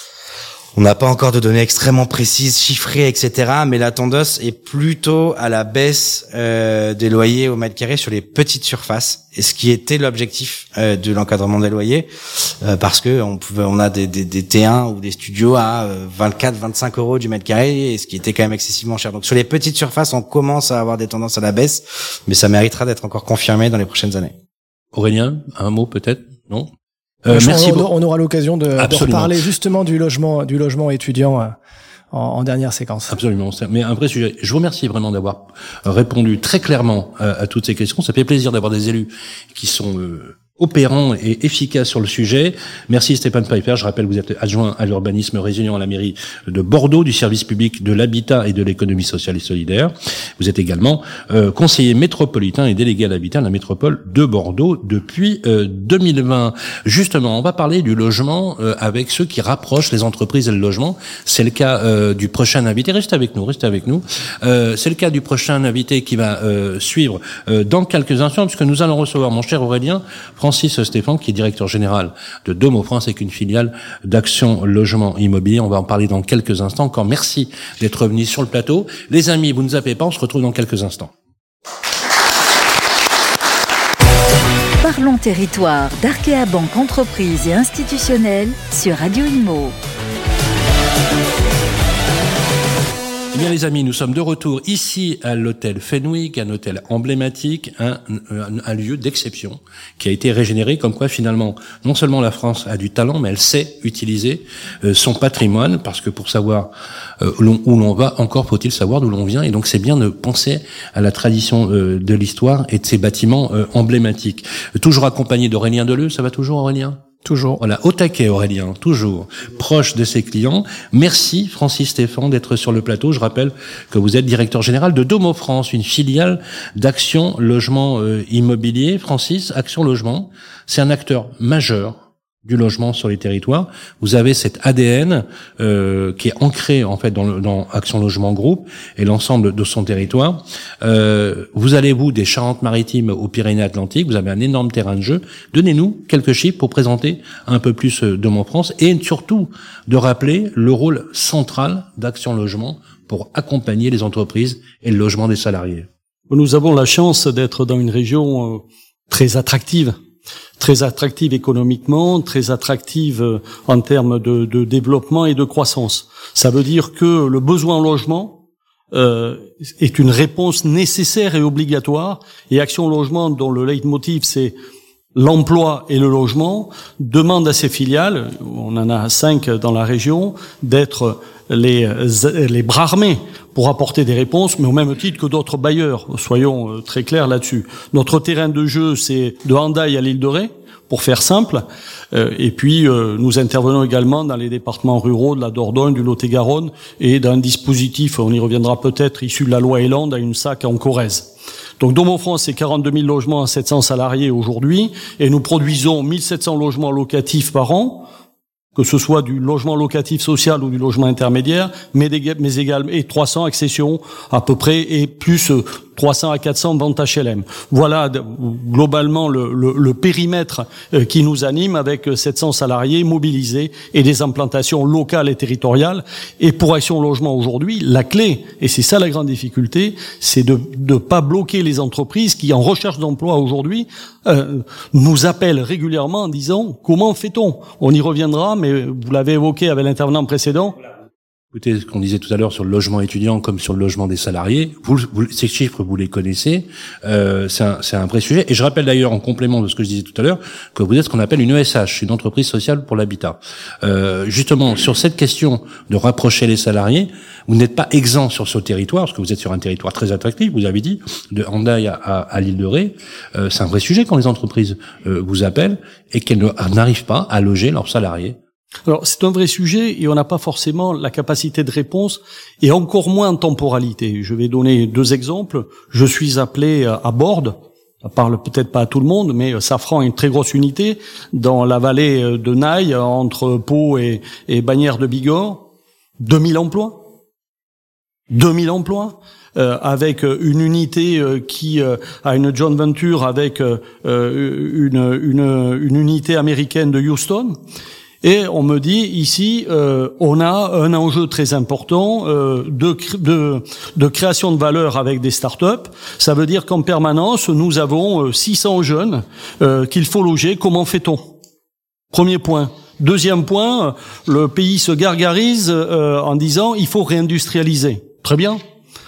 on n'a pas encore de données extrêmement précises, chiffrées, etc. Mais la tendance est plutôt à la baisse des loyers au mètre carré sur les petites surfaces, et ce qui était l'objectif de l'encadrement des loyers, parce que on a des T1 ou des studios à 24-25 € du mètre carré, et ce qui était quand même excessivement cher. Donc sur les petites surfaces, on commence à avoir des tendances à la baisse, mais ça méritera d'être encore confirmé dans les prochaines années. Aurélien, un mot peut-être, non? Merci on aura l'occasion de reparler justement du logement étudiant en dernière séquence. Absolument, mais un vrai sujet. Je vous remercie vraiment d'avoir répondu très clairement à toutes ces questions. Ça fait plaisir d'avoir des élus qui sont opérants et efficaces sur le sujet. Merci Stéphane Pfeiffer. Je rappelle, vous êtes adjoint à l'urbanisme résident à la mairie de Bordeaux, du service public de l'habitat et de l'économie sociale et solidaire. Vous êtes également conseiller métropolitain et délégué à l'habitat à la métropole de Bordeaux depuis 2020. Justement, on va parler du logement avec ceux qui rapprochent les entreprises et le logement. C'est le cas du prochain invité. Restez avec nous. C'est le cas du prochain invité qui va suivre dans quelques instants, puisque nous allons recevoir mon cher Aurélien Francis Stéphane, qui est directeur général de Domo France, avec une filiale d'Action Logement Immobilier. On va en parler dans quelques instants. Encore merci d'être revenu sur le plateau. Les amis, vous ne zappez pas, on se retrouve dans quelques instants. Parlons territoire d'Arkea Banque Entreprise et Institutionnelle sur Radio Imo. Eh bien les amis, nous sommes de retour ici à l'hôtel Fenwick, un hôtel emblématique, un lieu d'exception qui a été régénéré, comme quoi finalement non seulement la France a du talent, mais elle sait utiliser son patrimoine, parce que pour savoir où l'on va, encore faut-il savoir d'où l'on vient, et donc c'est bien de penser à la tradition de l'histoire et de ces bâtiments emblématiques. Toujours accompagné d'Aurélien Deleu, ça va toujours Aurélien ? Toujours. Voilà, au taquet Aurélien, toujours proche de ses clients. Merci Francis Stéphane d'être sur le plateau. Je rappelle que vous êtes directeur général de Domo France, une filiale d'Action Logement Immobilier. Francis, Action Logement, c'est un acteur majeur du logement sur les territoires. Vous avez cet ADN qui est ancré en fait dans Action Logement Group et l'ensemble de son territoire. Vous allez des Charentes-Maritimes aux Pyrénées-Atlantiques, vous avez un énorme terrain de jeu. Donnez-nous quelques chiffres pour présenter un peu plus Domo France et surtout de rappeler le rôle central d'Action Logement pour accompagner les entreprises et le logement des salariés. Nous avons la chance d'être dans une région très attractive économiquement, très attractive en termes de développement et de croissance. Ça veut dire que le besoin en logement est une réponse nécessaire et obligatoire, et Action Logement, dont le leitmotiv c'est l'emploi et le logement, demande à ses filiales, on en a 5 dans la région, d'être les bras armés pour apporter des réponses, mais au même titre que d'autres bailleurs. Soyons très clairs là-dessus. Notre terrain de jeu, c'est de Hendaye à l'Île de Ré, pour faire simple. Et puis, nous intervenons également dans les départements ruraux de la Dordogne, du Lot-et-Garonne, et d'un dispositif, on y reviendra peut-être, issu de la loi Elan, à une SAC en Corrèze. Donc, Domofrance, c'est 42 000 logements à 700 salariés aujourd'hui, et nous produisons 1700 logements locatifs par an, que ce soit du logement locatif social ou du logement intermédiaire, mais également, et 300 accessions à peu près, et plus 300 à 400 ventes HLM. Voilà globalement le périmètre qui nous anime, avec 700 salariés mobilisés et des implantations locales et territoriales. Et pour Action Logement aujourd'hui, la clé, et c'est ça la grande difficulté, c'est de pas bloquer les entreprises qui, en recherche d'emploi aujourd'hui, nous appellent régulièrement en disant comment fait-on ? On y reviendra, mais vous l'avez évoqué avec l'intervenant précédent. Écoutez, ce qu'on disait tout à l'heure sur le logement étudiant comme sur le logement des salariés, ces chiffres, vous les connaissez, c'est un vrai sujet. Et je rappelle d'ailleurs, en complément de ce que je disais tout à l'heure, que vous êtes ce qu'on appelle une ESH, une entreprise sociale pour l'habitat. Justement, sur cette question de rapprocher les salariés, vous n'êtes pas exempt sur ce territoire, parce que vous êtes sur un territoire très attractif, vous avez dit, de Hendaye à l'île de Ré. C'est un vrai sujet quand les entreprises vous appellent et qu'elles n'arrivent pas à loger leurs salariés. Alors, c'est un vrai sujet et on n'a pas forcément la capacité de réponse et encore moins en temporalité. Je vais donner 2 exemples. Je suis appelé à Bordes. Ça parle peut-être pas à tout le monde, mais Safran est une très grosse unité dans la vallée de Naï, entre Pau et Bagnères de Bigorre. 2000 emplois. 2000 emplois. Avec une unité qui a une joint venture avec une unité américaine de Houston. Et on me dit ici, on a un enjeu très important de création de valeur avec des start-up. Ça veut dire qu'en permanence, nous avons 600 jeunes qu'il faut loger. Comment fait-on ? Premier point. Deuxième point, le pays se gargarise en disant il faut réindustrialiser. Très bien.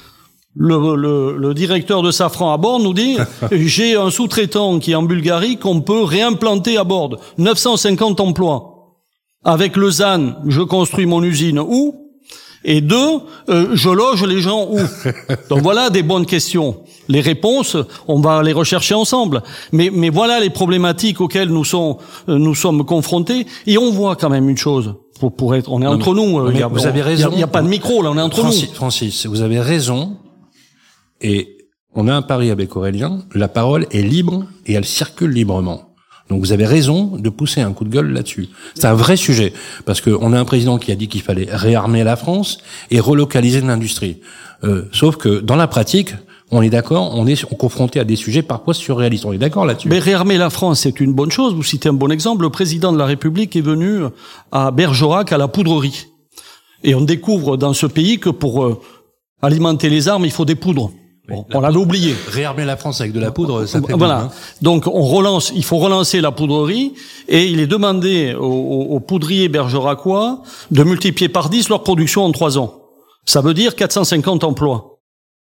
Le directeur de Safran à Bordes nous dit j'ai un sous-traitant qui est en Bulgarie qu'on peut réimplanter à Bordes. 950 emplois. Avec le ZAN, je construis mon usine où ? Et 2, je loge les gens où ? Donc voilà des bonnes questions. Les réponses, on va les rechercher ensemble. Mais voilà les problématiques auxquelles nous sommes confrontés. Et on voit quand même une chose. On est entre nous. Vous avez raison. Il n'y a pas de micro, là, on est entre nous. Francis, vous avez raison. Et on a un pari avec Aurélien. La parole est libre et elle circule librement. Donc vous avez raison de pousser un coup de gueule là-dessus. C'est un vrai sujet, parce que on a un président qui a dit qu'il fallait réarmer la France et relocaliser l'industrie. Sauf que dans la pratique, on est d'accord, on est confronté à des sujets parfois surréalistes. On est d'accord là-dessus. Mais réarmer la France, c'est une bonne chose. Vous citez un bon exemple. Le président de la République est venu à Bergerac, à la poudrerie. Et on découvre dans ce pays que pour alimenter les armes, il faut des poudres. Bon, on l'avait oublié. Réarmer la France avec de la poudre, ça fait voilà. bien, hein. Donc il faut relancer la poudrerie et il est demandé aux poudriers bergeracois de multiplier par 10 leur production en 3 ans. Ça veut dire 450 emplois.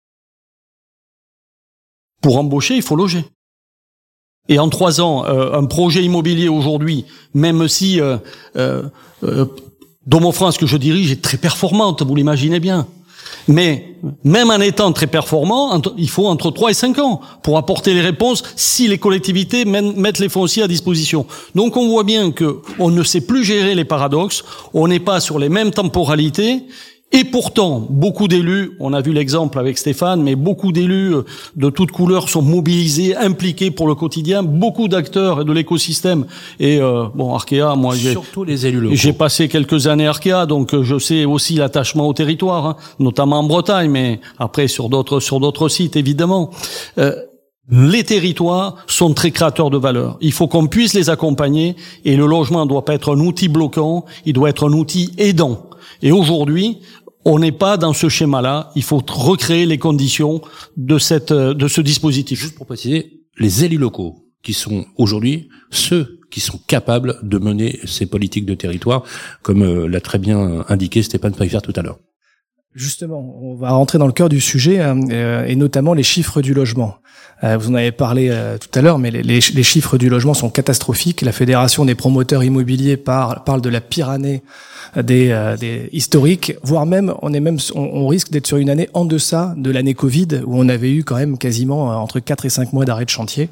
Pour embaucher, il faut loger. Et en 3 ans, un projet immobilier aujourd'hui, même si Domofrance que je dirige est très performante, vous l'imaginez bien. Mais même en étant très performant, il faut entre 3 et 5 ans pour apporter les réponses si les collectivités mettent les fonciers à disposition. Donc on voit bien que on ne sait plus gérer les paradoxes, on n'est pas sur les mêmes temporalités. Et pourtant, beaucoup d'élus, on a vu l'exemple avec Stéphane, mais beaucoup d'élus de toutes couleurs sont mobilisés, impliqués pour le quotidien, beaucoup d'acteurs et de l'écosystème. Et Arkea, moi surtout les élus locaux. J'ai passé quelques années à Arkea, donc je sais aussi l'attachement au territoire, hein, notamment en Bretagne, mais après sur d'autres sites évidemment. Les territoires sont très créateurs de valeur. Il faut qu'on puisse les accompagner et le logement ne doit pas être un outil bloquant, il doit être un outil aidant. Et aujourd'hui, on n'est pas dans ce schéma-là. Il faut recréer les conditions de ce dispositif. Juste pour préciser, les élus locaux qui sont aujourd'hui ceux qui sont capables de mener ces politiques de territoire, comme l'a très bien indiqué Stéphane Pfeiffer tout à l'heure. Justement, on va rentrer dans le cœur du sujet et notamment les chiffres du logement. Vous en avez parlé tout à l'heure, mais les chiffres du logement sont catastrophiques. La Fédération des promoteurs immobiliers parle de la pire année des historiques, voire même on risque d'être sur une année en deçà de l'année Covid où on avait eu quand même quasiment entre 4 et 5 mois d'arrêt de chantier.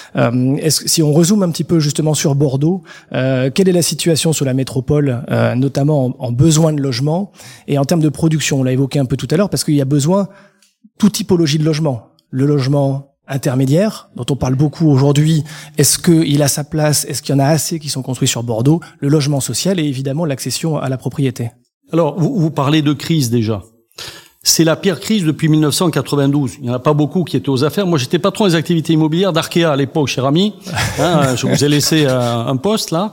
Si on rezoome un petit peu justement sur Bordeaux, quelle est la situation sur la métropole, notamment en besoin de logement et en termes de production? On l'a évoqué un peu tout à l'heure parce qu'il y a besoin toute typologie de logement. Le logement intermédiaire, dont on parle beaucoup aujourd'hui, est-ce qu'il a sa place? Est-ce qu'il y en a assez qui sont construits sur Bordeaux? Le logement social et évidemment l'accession à la propriété. Alors, vous parlez de crise déjà. C'est la pire crise depuis 1992. Il n'y en a pas beaucoup qui étaient aux affaires. Moi, j'étais patron des activités immobilières d'Arkea à l'époque, cher ami. Je vous ai laissé un poste là.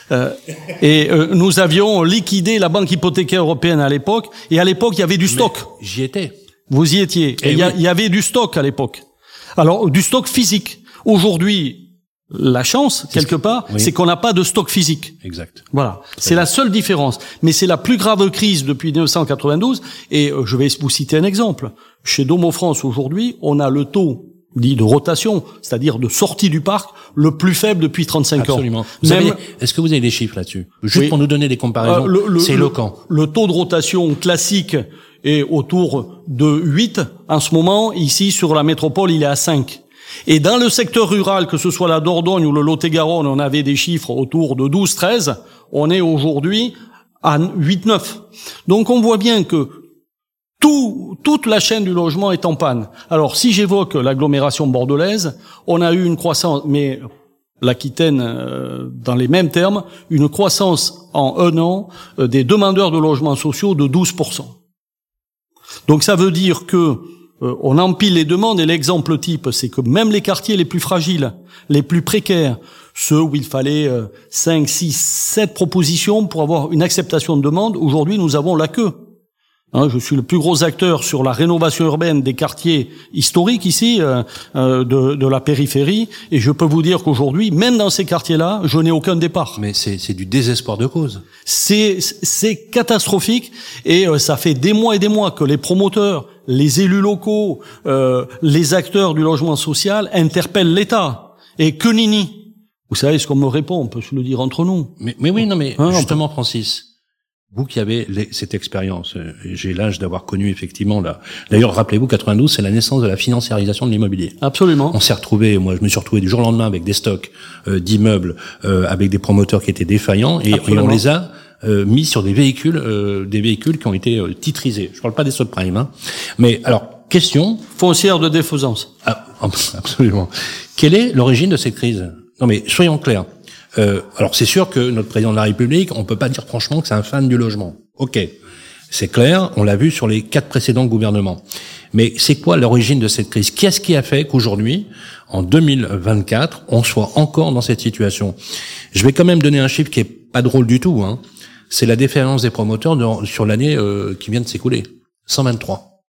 Nous avions liquidé la Banque hypothécaire européenne à l'époque. Et à l'époque, il y avait du stock. Mais j'y étais. Vous y étiez. Et il y avait du stock à l'époque. Alors, du stock physique. Aujourd'hui, la chance, quelque part, c'est qu'on n'a pas de stock physique. Exact. Voilà. C'est la seule différence. Mais c'est la plus grave crise depuis 1992. Et je vais vous citer un exemple. Chez Domo France, aujourd'hui, on a le taux dit de rotation, c'est-à-dire de sortie du parc, le plus faible depuis 35 ans. Absolument. Est-ce que vous avez des chiffres là-dessus? Juste pour nous donner des comparaisons, c'est éloquent. Le taux de rotation classique est autour de 8. En ce moment, ici, sur la métropole, il est à 5. Et dans le secteur rural, que ce soit la Dordogne ou le Lot-et-Garonne, on avait des chiffres autour de 12-13. On est aujourd'hui à 8-9. Donc on voit bien que toute la chaîne du logement est en panne. Alors si j'évoque l'agglomération bordelaise, on a eu une croissance, mais l'Aquitaine, dans les mêmes termes, une croissance en un an des demandeurs de logements sociaux de 12%. Donc ça veut dire que on empile les demandes et l'exemple type, c'est que même les quartiers les plus fragiles, les plus précaires, ceux où il fallait 5, 6, 7 propositions pour avoir une acceptation de demande, aujourd'hui nous avons la queue. Je suis le plus gros acteur sur la rénovation urbaine des quartiers historiques ici, de la périphérie, et je peux vous dire qu'aujourd'hui, même dans ces quartiers-là, je n'ai aucun départ. Mais c'est du désespoir de cause. C'est catastrophique, et ça fait des mois et des mois que les promoteurs, les élus locaux, les acteurs du logement social interpellent l'État. Et que nini. Vous savez ce qu'on me répond, on peut se le dire entre nous. Mais oui, non, mais justement, Francis, vous qui avez cette expérience, j'ai l'âge d'avoir connu effectivement là. D'ailleurs, rappelez-vous, 92, c'est la naissance de la financiarisation de l'immobilier. Absolument. On s'est retrouvé, moi, je me suis retrouvé du jour au lendemain avec des stocks d'immeubles, avec des promoteurs qui étaient défaillants, et on les a mis sur des véhicules qui ont été titrisés. Je parle pas des subprimes, mais alors question foncière de défaisance. Ah, absolument. Quelle est l'origine de cette crise? Non, mais soyons clairs. Alors c'est sûr que notre président de la République, on peut pas dire franchement que c'est un fan du logement. Ok, c'est clair, on l'a vu sur les 4 précédents gouvernements. Mais c'est quoi l'origine de cette crise? Qu'est-ce qui a fait qu'aujourd'hui, en 2024, on soit encore dans cette situation? Je vais quand même donner un chiffre qui est pas drôle du tout. C'est la défaillance des promoteurs sur l'année qui vient de s'écouler. 123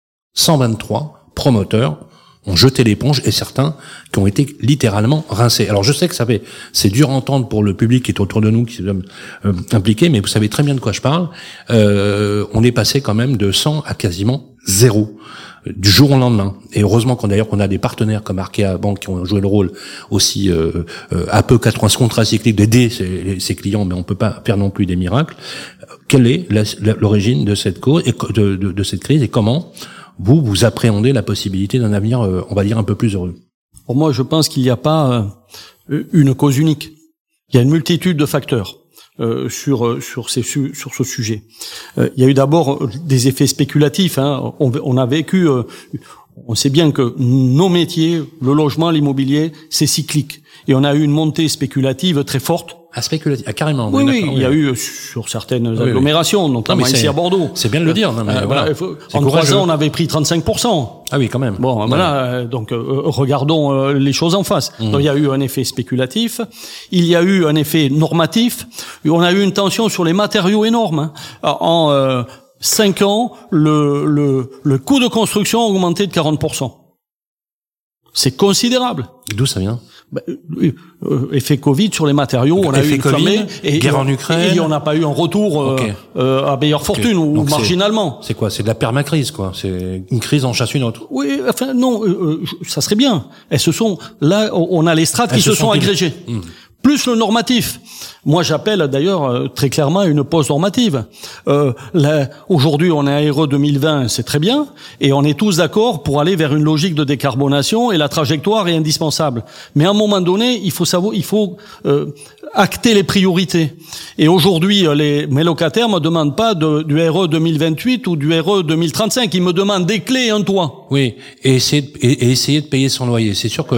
promoteurs ont jeté l'éponge, et certains qui ont été littéralement rincés. Alors je sais que c'est dur à entendre pour le public qui est autour de nous, qui est impliqué, mais vous savez très bien de quoi je parle. On est passé quand même de 100 à quasiment 0 du jour au lendemain. Et heureusement qu'on a des partenaires comme Arkea Banque qui ont joué le rôle aussi un peu contracyclique d'aider ses clients, mais on peut pas faire non plus des miracles. Quelle est l'origine de cette cause et de cette crise, et comment vous appréhendez la possibilité d'un avenir, on va dire, un peu plus heureux? Pour moi, je pense qu'il n'y a pas une cause unique. Il y a une multitude de facteurs sur ce sujet. Il y a eu d'abord des effets spéculatifs. On a vécu, on sait bien que nos métiers, le logement, l'immobilier, c'est cyclique. Et on a eu une montée spéculative très forte. Spéculatif, carrément. Oui, il y a eu sur certaines agglomérations, notamment ici à Bordeaux. C'est bien de le dire. Non, mais voilà. En 3 ans, on avait pris 35%. Ah oui, quand même. Bon, voilà. Donc, regardons les choses en face. Donc, il y a eu un effet spéculatif. Il y a eu un effet normatif. On a eu une tension sur les matériaux énorme. En 5 ans, le coût de construction a augmenté de 40%. C'est considérable. D'où ça vient? Effet Covid sur les matériaux, on a eu une flambée, et guerre en Ukraine, et on n'a pas eu un retour à meilleure fortune ou donc marginalement. C'est quoi? C'est de la permacrise, quoi. C'est une crise en chasse une autre. Oui, enfin non, ça serait bien. Elles se sont là, on a les strates qui se sont agrégées. Plus le normatif. Moi, j'appelle d'ailleurs très clairement une pause normative. Aujourd'hui, on est à RE 2020, c'est très bien, et on est tous d'accord pour aller vers une logique de décarbonation, et la trajectoire est indispensable. Mais à un moment donné, il faut acter les priorités. Et aujourd'hui, mes locataires me demandent pas du RE 2028 ou du RE 2035, ils me demandent des clés et un toit. Oui, et essayer de payer son loyer. C'est sûr que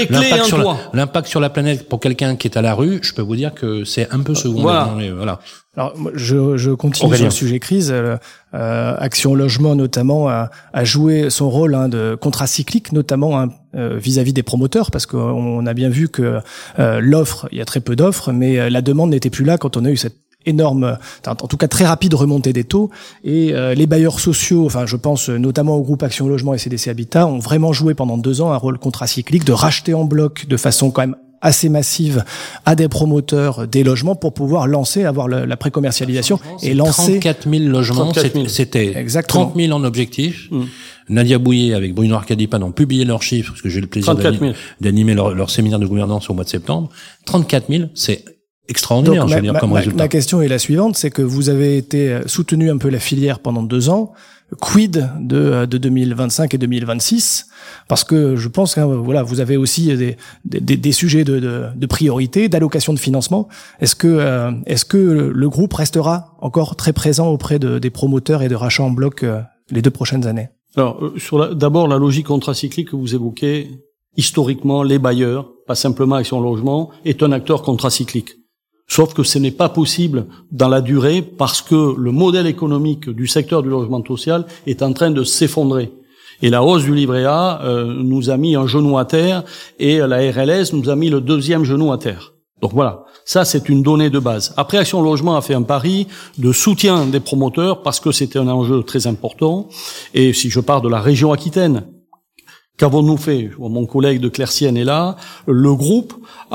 l'impact sur la planète pour quelqu'un qui est à la rue, je peux vous dire que c'est un peu secondaire. Voilà. Alors, je continue sur le sujet crise. Action Logement, notamment, a joué son rôle de contracyclique, notamment vis-à-vis des promoteurs, parce qu'on a bien vu que l'offre, il y a très peu d'offres, mais la demande n'était plus là quand on a eu cette énorme, en tout cas très rapide remontée des taux, et les bailleurs sociaux, enfin je pense notamment au groupe Action Logement et CDC Habitat, ont vraiment joué pendant 2 ans un rôle contracyclique de racheter en bloc de façon quand même assez massive à des promoteurs des logements pour pouvoir avoir la précommercialisation et lancer 34 000 logements. C'était exactement 30 000 en objectif. Nadia Bouillet avec Bruno Arcadipan ont publié leurs chiffres, parce que j'ai eu le plaisir d'animer leur séminaire de gouvernance au mois de septembre. 34 000, c'est extraordinaire. Donc, je veux dire, comme résultat. Ma question est la suivante, c'est que vous avez été soutenu un peu la filière pendant 2 ans. Quid de 2025 et 2026? Parce que je pense que vous avez aussi des sujets de priorité, d'allocation de financement. Est-ce que le groupe restera encore très présent auprès des promoteurs et de rachats en bloc les 2 prochaines années? Alors, d'abord la logique contracyclique que vous évoquez, historiquement, les bailleurs, pas simplement Action Logement, est un acteur contracyclique. Sauf que ce n'est pas possible dans la durée parce que le modèle économique du secteur du logement social est en train de s'effondrer. Et la hausse du livret A nous a mis un genou à terre, et la RLS nous a mis le 2e genou à terre. Donc voilà, ça c'est une donnée de base. Après, Action Logement a fait un pari de soutien des promoteurs parce que c'était un enjeu très important. Et si je pars de la région Aquitaine, qu'avons-nous fait? Mon collègue de Clercienne est là. Le groupe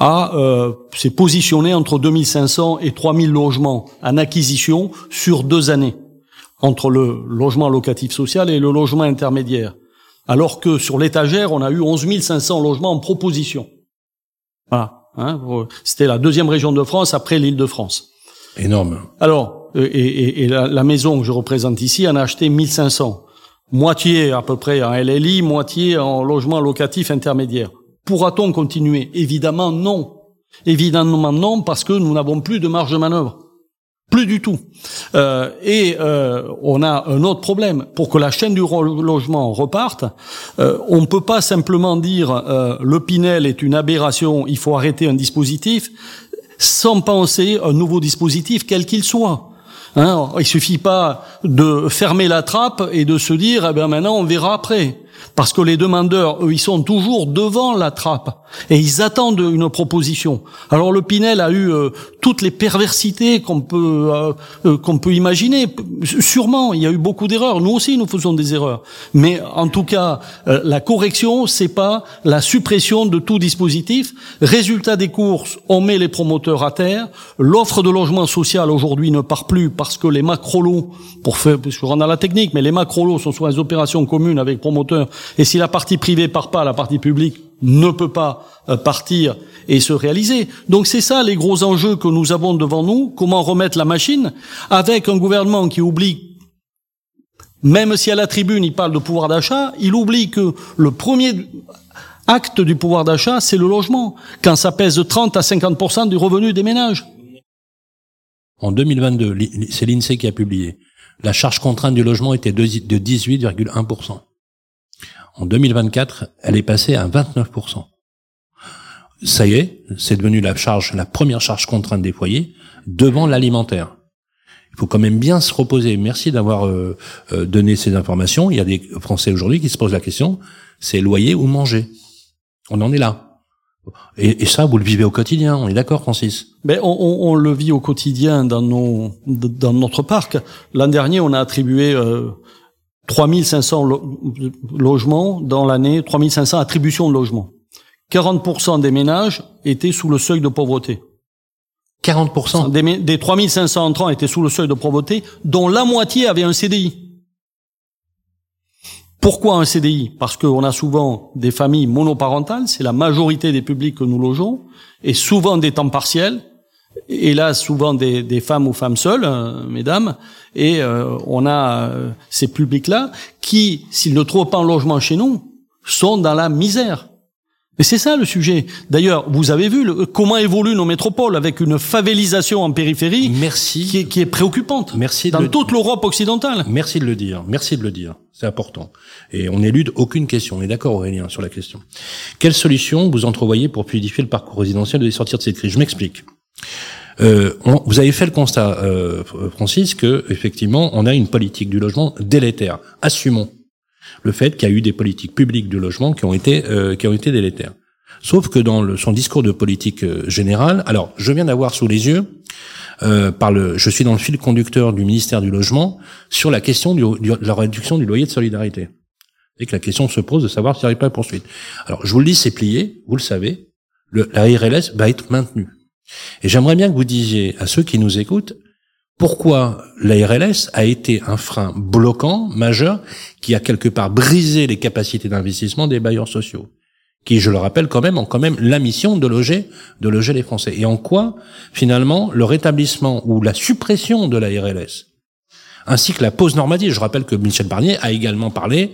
s'est positionné entre 2500 et 3000 logements en acquisition sur 2 années, entre le logement locatif social et le logement intermédiaire. Alors que sur l'étagère, on a eu 11 500 logements en proposition. Voilà. C'était la 2e région de France après l'Île-de-France. Énorme. Alors, et la maison que je représente ici en a acheté 1500. Moitié à peu près en LLI, moitié en logement locatif intermédiaire. Pourra-t-on continuer? Évidemment non. Évidemment non, parce que nous n'avons plus de marge de manœuvre. Plus du tout. On a un autre problème. Pour que la chaîne du logement reparte, on ne peut pas simplement dire le Pinel est une aberration, il faut arrêter un dispositif, sans penser un nouveau dispositif quel qu'il soit. Il suffit pas de fermer la trappe et de se dire maintenant on verra après. Parce que les demandeurs, eux, ils sont toujours devant la trappe et ils attendent une proposition. Alors le Pinel a eu toutes les perversités qu'on peut imaginer. Sûrement, il y a eu beaucoup d'erreurs. Nous aussi, nous faisons des erreurs. Mais en tout cas, la correction, c'est pas la suppression de tout dispositif. Résultat des courses, on met les promoteurs à terre. L'offre de logement social aujourd'hui ne part plus parce que les macro-lots, parce que je rentre dans la technique, mais les macro-lots sont soit des opérations communes avec promoteurs. Et si la partie privée part pas, la partie publique ne peut pas partir et se réaliser. Donc c'est ça les gros enjeux que nous avons devant nous. Comment remettre la machine avec un gouvernement qui oublie, même si à la tribune il parle de pouvoir d'achat, il oublie que le premier acte du pouvoir d'achat, c'est le logement, quand ça pèse 30 à 50% du revenu des ménages. En 2022, c'est l'INSEE qui a publié, la charge contrainte du logement était de 18,1%. En 2024, elle est passée à 29%. Ça y est, c'est devenu la première charge contrainte des foyers devant l'alimentaire. Il faut quand même bien se reposer. Merci d'avoir donné ces informations. Il y a des Français aujourd'hui qui se posent la question, c'est loyer ou manger. On en est là. Et ça, vous le vivez au quotidien, on est d'accord, Francis? Ben, on le vit au quotidien dans notre parc. L'an dernier, on a attribué 3500 logements dans l'année, 3500 attributions de logements. 40% des ménages étaient sous le seuil de pauvreté. 40%? Des 3500 entrants étaient sous le seuil de pauvreté, dont la moitié avait un CDI. Pourquoi un CDI? Parce qu'on a souvent des familles monoparentales, c'est la majorité des publics que nous logeons, et souvent des temps partiels, et là souvent des femmes ou femmes seules, mesdames, et on a ces publics-là qui, s'ils ne trouvent pas un logement chez nous, sont dans la misère. Et c'est ça le sujet. D'ailleurs, vous avez vu comment évoluent nos métropoles avec une favélisation en périphérie qui est préoccupante dans toute l'Europe occidentale. Merci de le dire. C'est important. Et on n'élude aucune question. On est d'accord, Aurélien, sur la question. Quelle solution vous entrevoyez pour fluidifier le parcours résidentiel et sortir de cette crise? Je m'explique. Vous avez fait le constat, Francis, que effectivement, on a une politique du logement délétère. Assumons le fait qu'il y a eu des politiques publiques de logement qui ont été délétères. Sauf que dans son discours de politique générale, alors je viens d'avoir sous les yeux, je suis dans le fil conducteur du ministère du Logement sur la question de la réduction du loyer de solidarité. Et que la question se pose de savoir s'il n'y aurait pas de poursuite. Alors je vous le dis, c'est plié, vous le savez, la RLS va être maintenue. Et j'aimerais bien que vous disiez à ceux qui nous écoutent pourquoi la RLS a été un frein bloquant, majeur, qui a quelque part brisé les capacités d'investissement des bailleurs sociaux, qui, je le rappelle ont quand même la mission de loger les Français. Et en quoi, finalement, le rétablissement ou la suppression de la RLS, ainsi que la pause normative. Je rappelle que Michel Barnier a également parlé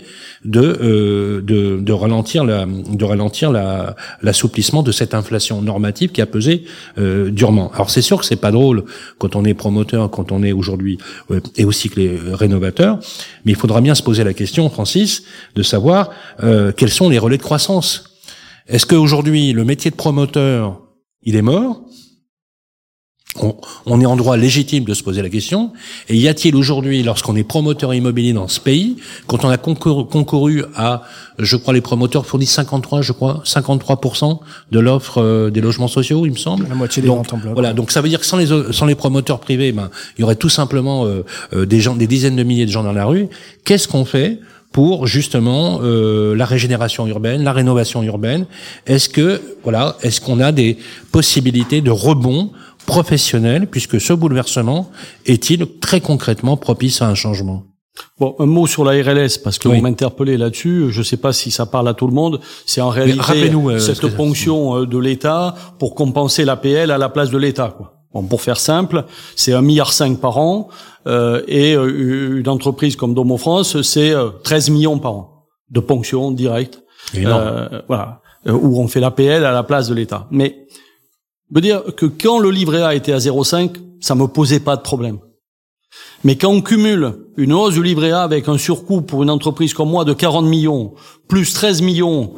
de ralentir l'assouplissement de cette inflation normative qui a pesé durement. Alors c'est sûr que c'est pas drôle quand on est promoteur, quand on est aujourd'hui et aussi que les rénovateurs, mais il faudra bien se poser la question, Francis, de savoir quels sont les relais de croissance. Est-ce qu'aujourd'hui le métier de promoteur, il est mort? On est en droit légitime de se poser la question. Et y a-t-il aujourd'hui, lorsqu'on est promoteur immobilier dans ce pays, quand on a concouru à, je crois, les promoteurs fournissent 53% de l'offre des logements sociaux, il me semble. La moitié des ventes en bloc. Voilà. Donc ça veut dire que sans les promoteurs privés, il y aurait tout simplement des dizaines de milliers de gens dans la rue. Qu'est-ce qu'on fait pour justement la régénération urbaine, la rénovation urbaine? Est-ce qu'on a des possibilités de rebond professionnel, puisque ce bouleversement est-il très concrètement propice à un changement? Bon, un mot sur la RLS, parce que vous m'interpellez là-dessus. Je ne sais pas si ça parle à tout le monde. C'est en réalité cette ponction de l'État pour compenser l'APL à la place de l'État, quoi. Bon, pour faire simple, c'est 1,5 milliard par an, et une entreprise comme Domo France, c'est 13 millions par an de ponction directe. Voilà, où on fait l'APL à la place de l'État. Mais veut dire que quand le livret A était à 0,5, ça me posait pas de problème. Mais quand on cumule une hausse du livret A avec un surcoût pour une entreprise comme moi de 40 millions, plus 13 millions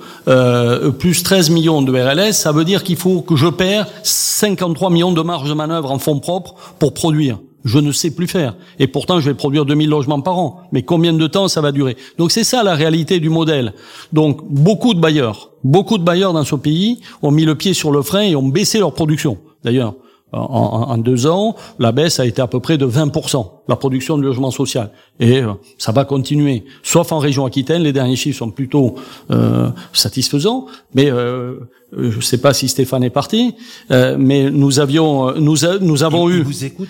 de RLS, ça veut dire qu'il faut que je perds 53 millions de marge de manœuvre en fonds propres pour produire. Je ne sais plus faire. Et pourtant, je vais produire 2000 logements par an. Mais combien de temps ça va durer? Donc c'est ça la réalité du modèle. Donc beaucoup de bailleurs dans ce pays ont mis le pied sur le frein et ont baissé leur production. D'ailleurs, en 2 ans, la baisse a été à peu près de 20%, la production de logement social. Et ça va continuer. Sauf en région Aquitaine, les derniers chiffres sont plutôt satisfaisants. Mais je sais pas si Stéphane est parti, mais nous avons eu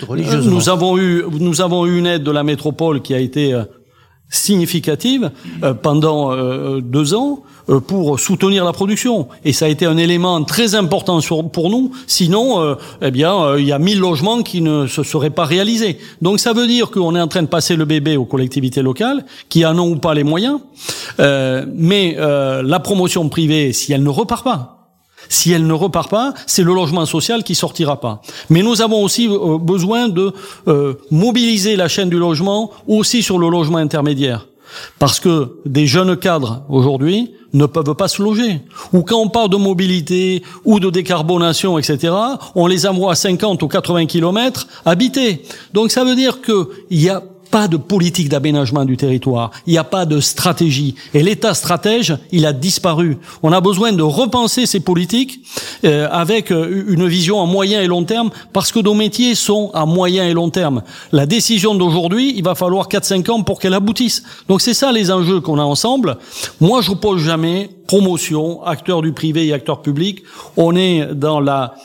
une aide de la métropole qui a été significative pendant 2 ans pour soutenir la production, et ça a été un élément très important pour nous. Sinon, il y a 1000 logements qui ne se seraient pas réalisés. Donc ça veut dire qu'on est en train de passer le bébé aux collectivités locales qui en ont ou pas les moyens. Mais la promotion privée, si elle ne repart pas, c'est le logement social qui sortira pas. Mais nous avons aussi besoin de mobiliser la chaîne du logement aussi sur le logement intermédiaire. Parce que des jeunes cadres, aujourd'hui, ne peuvent pas se loger. Ou quand on parle de mobilité ou de décarbonation, etc., on les envoie à 50 ou 80 kilomètres habités. Donc ça veut dire qu'il y a pas de politique d'aménagement du territoire, il n'y a pas de stratégie. Et l'État stratège, il a disparu. On a besoin de repenser ces politiques avec une vision à moyen et long terme, parce que nos métiers sont à moyen et long terme. La décision d'aujourd'hui, il va falloir 4-5 ans pour qu'elle aboutisse. Donc c'est ça les enjeux qu'on a ensemble. Moi, je n'oppose jamais promotion, acteurs du privé et acteurs publics. On est dans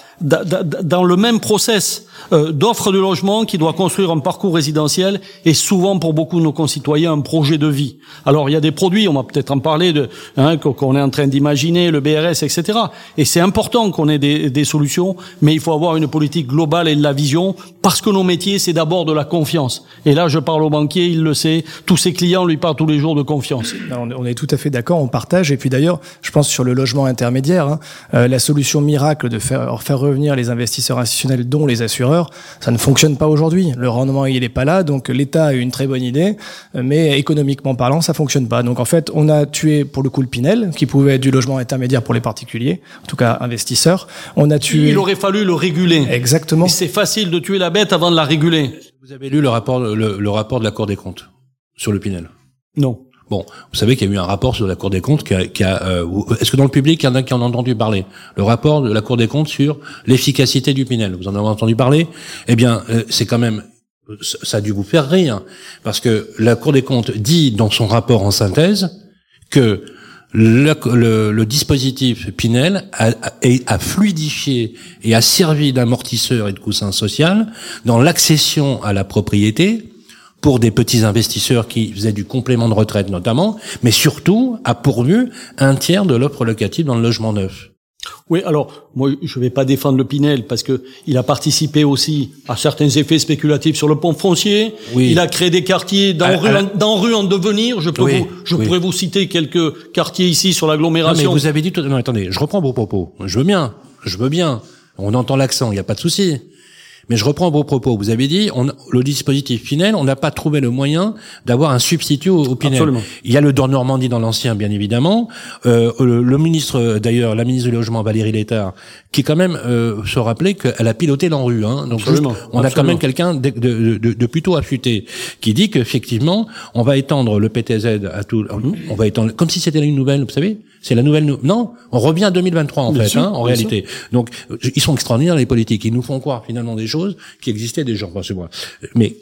le même process d'offre de logement qui doit construire un parcours résidentiel et souvent pour beaucoup de nos concitoyens un projet de vie. Alors il y a des produits, on va peut-être en parler qu'on est en train d'imaginer, le BRS, etc. Et c'est important qu'on ait des solutions, mais il faut avoir une politique globale et de la vision, parce que nos métiers c'est d'abord de la confiance. Et là je parle au banquier, il le sait, tous ses clients lui parlent tous les jours de confiance. On est tout à fait d'accord, on partage. Et puis d'ailleurs, je pense sur le logement intermédiaire, la solution miracle de faire revenir les investisseurs institutionnels, dont les assureurs, ça ne fonctionne pas aujourd'hui. Le rendement, il n'est pas là, donc l'État a eu une très bonne idée, mais économiquement parlant, ça fonctionne pas. Donc en fait, on a tué pour le coup le Pinel, qui pouvait être du logement intermédiaire pour les particuliers, en tout cas investisseurs. On a tué. Il aurait fallu le réguler. Exactement. Et c'est facile de tuer la bête avant de la réguler. Vous avez lu le rapport de la Cour des comptes sur le Pinel? Non. Bon, vous savez qu'il y a eu un rapport sur la Cour des comptes est-ce que dans le public, il y en a qui en ont entendu parler? Le rapport de la Cour des comptes sur l'efficacité du Pinel. Vous en avez entendu parler? Eh bien, c'est quand même, ça a dû vous faire rire, parce que la Cour des comptes dit dans son rapport en synthèse que le dispositif Pinel a fluidifié et a servi d'amortisseur et de coussin social dans l'accession à la propriété pour des petits investisseurs qui faisaient du complément de retraite notamment, mais surtout a pourvu un tiers de l'offre locative dans le logement neuf. Oui, alors moi je vais pas défendre le Pinel parce que il a participé aussi à certains effets spéculatifs sur le pont foncier. Oui. Il a créé des quartiers dans rue en devenir. Je pourrais vous citer quelques quartiers ici sur l'agglomération. Non, mais vous avez dit non, attendez, je reprends vos propos. Je veux bien. On entend l'accent, il y a pas de souci. Mais je reprends vos propos. Vous avez dit, le dispositif Pinel, on n'a pas trouvé le moyen d'avoir un substitut au Pinel. Absolument. Il y a le Nord-Normandie dans l'ancien, bien évidemment. Le ministre, d'ailleurs, la ministre du Logement, Valérie Létard, qui quand même se rappelait qu'elle a piloté l'ANRU. Donc on a quand même quelqu'un de plutôt affûté qui dit qu'effectivement, on va étendre le PTZ à tout. On va étendre comme si c'était une nouvelle. Vous savez, c'est la nouvelle. Non, on revient à 2023 en fait, en réalité. Donc ils sont extraordinaires les politiques. Ils nous font croire finalement des choses qui existaient déjà. Enfin, c'est moi. Mais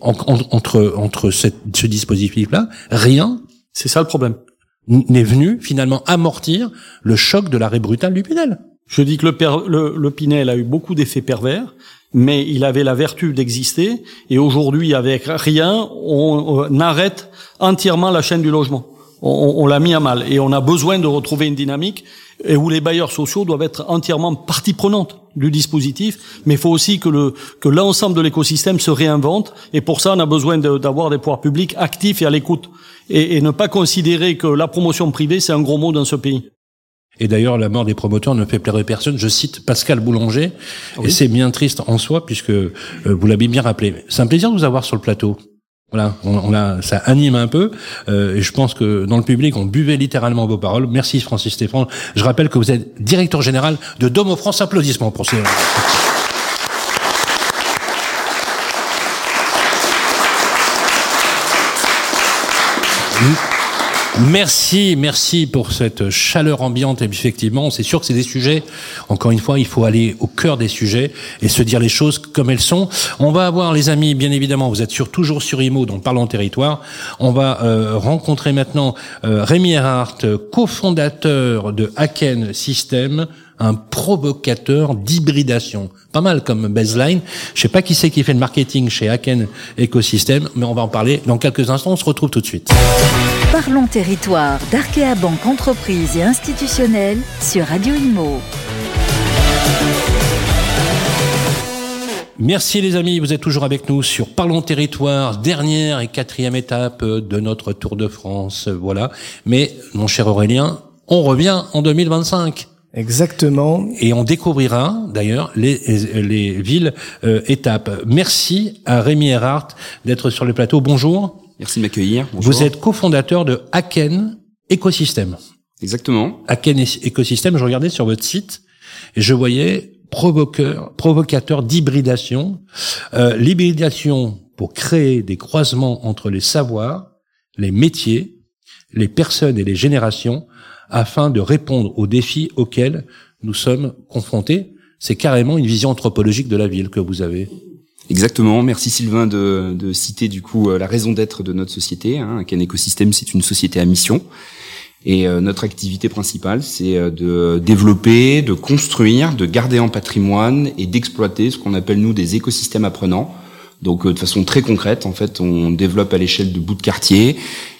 entre ce dispositif-là, rien. C'est ça le problème. N'est venu finalement amortir le choc de l'arrêt brutal du Pinel. Je dis que le Pinel a eu beaucoup d'effets pervers, mais il avait la vertu d'exister. Et aujourd'hui, avec rien, on arrête entièrement la chaîne du logement. On l'a mis à mal. Et on a besoin de retrouver une dynamique et où les bailleurs sociaux doivent être entièrement partie prenante du dispositif, mais il faut aussi que l'ensemble de l'écosystème se réinvente, et pour ça on a besoin d'avoir des pouvoirs publics actifs et à l'écoute, et ne pas considérer que la promotion privée c'est un gros mot dans ce pays. Et d'ailleurs, la mort des promoteurs ne fait pleurer personne. Je cite Pascal Boulanger, oui. Et c'est bien triste en soi, puisque vous l'avez bien rappelé. C'est un plaisir de vous avoir sur le plateau. Voilà, ça anime un peu, et je pense que dans le public, on buvait littéralement vos paroles. Merci Francis Stéphane. Je rappelle que vous êtes directeur général de Domo France. Applaudissements pour ce... Merci pour cette chaleur ambiante. Et effectivement, c'est sûr que c'est des sujets, encore une fois, il faut aller au cœur des sujets et se dire les choses comme elles sont. On va avoir, les amis, bien évidemment, vous êtes toujours sur IMO, donc Parlons Territoire. On va rencontrer maintenant Rémi Erhardt, cofondateur de Aken System, un provocateur d'hybridation. Pas mal comme baseline. Je sais pas qui c'est qui fait le marketing chez Aken Ecosystem, mais on va en parler dans quelques instants. On se retrouve tout de suite. Parlons Territoire d'Arkea Banque Entreprise et Institutionnelle sur Radio Imo. Merci les amis, vous êtes toujours avec nous sur Parlons Territoire, dernière et quatrième étape de notre Tour de France. Voilà. Mais, mon cher Aurélien, on revient en 2025. Exactement. Et on découvrira d'ailleurs les villes étapes. Merci à Rémi Erhardt d'être sur le plateau. Bonjour. Merci de m'accueillir. Bonjour. Vous êtes cofondateur de Aken Ecosystem. Exactement. Aken Ecosystem, je regardais sur votre site et je voyais provocateur d'hybridation. L'hybridation pour créer des croisements entre les savoirs, les métiers, les personnes et les générations, afin de répondre aux défis auxquels nous sommes confrontés. C'est carrément une vision anthropologique de la ville que vous avez. Exactement. Merci Sylvain de citer du coup la raison d'être de notre société. Qu'un écosystème, c'est une société à mission. Et notre activité principale, c'est de développer, de construire, de garder en patrimoine et d'exploiter ce qu'on appelle nous des écosystèmes apprenants. Donc de façon très concrète, en fait, on développe à l'échelle de bouts de quartier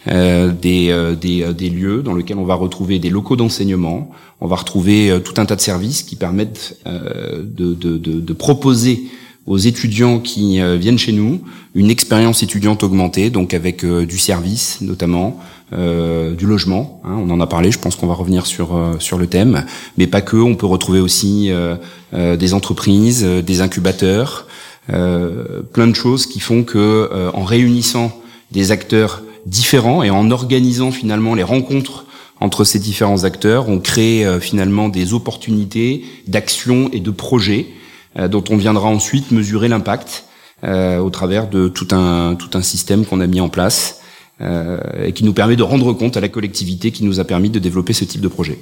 des lieux dans lesquels on va retrouver des locaux d'enseignement. On va retrouver tout un tas de services qui permettent de proposer aux étudiants qui viennent chez nous une expérience étudiante augmentée, donc avec du service notamment, du logement. On en a parlé, je pense qu'on va revenir sur le thème, mais pas que. On peut retrouver aussi des entreprises, des incubateurs, plein de choses qui font que en réunissant des acteurs différents et en organisant finalement les rencontres entre ces différents acteurs, on crée finalement des opportunités d'action et de projets dont on viendra ensuite mesurer l'impact au travers de tout un système qu'on a mis en place et qui nous permet de rendre compte à la collectivité qui nous a permis de développer ce type de projet.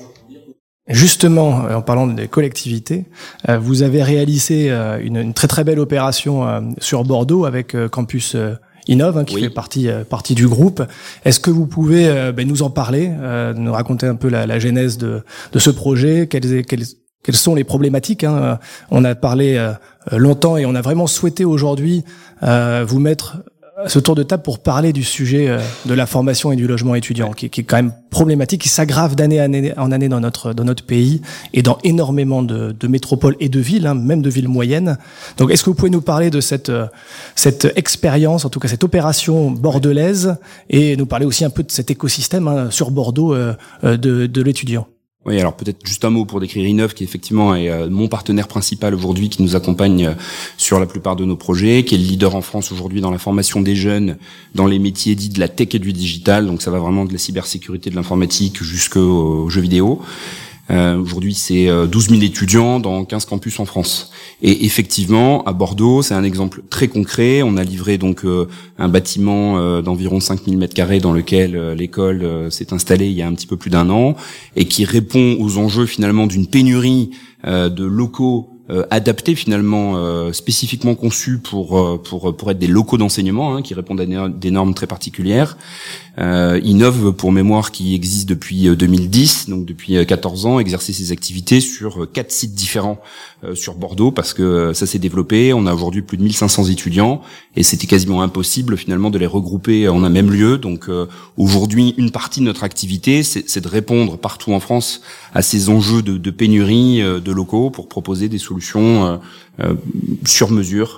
Justement, en parlant des collectivités, vous avez réalisé une très très belle opération sur Bordeaux avec Campus Innov, qui fait partie du groupe. Est-ce que vous pouvez nous en parler, nous raconter un peu la genèse de ce projet, quelles sont les problématiques, On a parlé longtemps et on a vraiment souhaité aujourd'hui vous mettre à ce tour de table pour parler du sujet de la formation et du logement étudiant, qui est quand même problématique, qui s'aggrave d'année en année dans notre pays et dans énormément de métropoles et de villes, même de villes moyennes. Donc, est-ce que vous pouvez nous parler de cette expérience, en tout cas cette opération bordelaise, et nous parler aussi un peu de cet écosystème sur Bordeaux de l'étudiant? Oui, alors peut-être juste un mot pour décrire Innov, qui effectivement est mon partenaire principal aujourd'hui, qui nous accompagne sur la plupart de nos projets, qui est le leader en France aujourd'hui dans la formation des jeunes, dans les métiers dits de la tech et du digital. Donc ça va vraiment de la cybersécurité, de l'informatique jusqu'aux jeux vidéo. Aujourd'hui, c'est 12 000 étudiants dans 15 campus en France. Et effectivement, à Bordeaux, c'est un exemple très concret. On a livré donc un bâtiment d'environ 5 000 m² dans lequel l'école s'est installée il y a un petit peu plus d'1 an et qui répond aux enjeux finalement d'une pénurie de locaux adaptés finalement spécifiquement conçus pour être des locaux d'enseignement qui répondent à des normes très particulières. Innov, pour mémoire, qui existe depuis 2010, donc depuis 14 ans, exercer ses activités sur 4 sites différents sur Bordeaux, parce que ça s'est développé. On a aujourd'hui plus de 1500 étudiants et c'était quasiment impossible finalement de les regrouper en un même lieu. Donc aujourd'hui, une partie de notre activité, c'est de répondre partout en France à ces enjeux de pénurie de locaux pour proposer des solutions sur mesure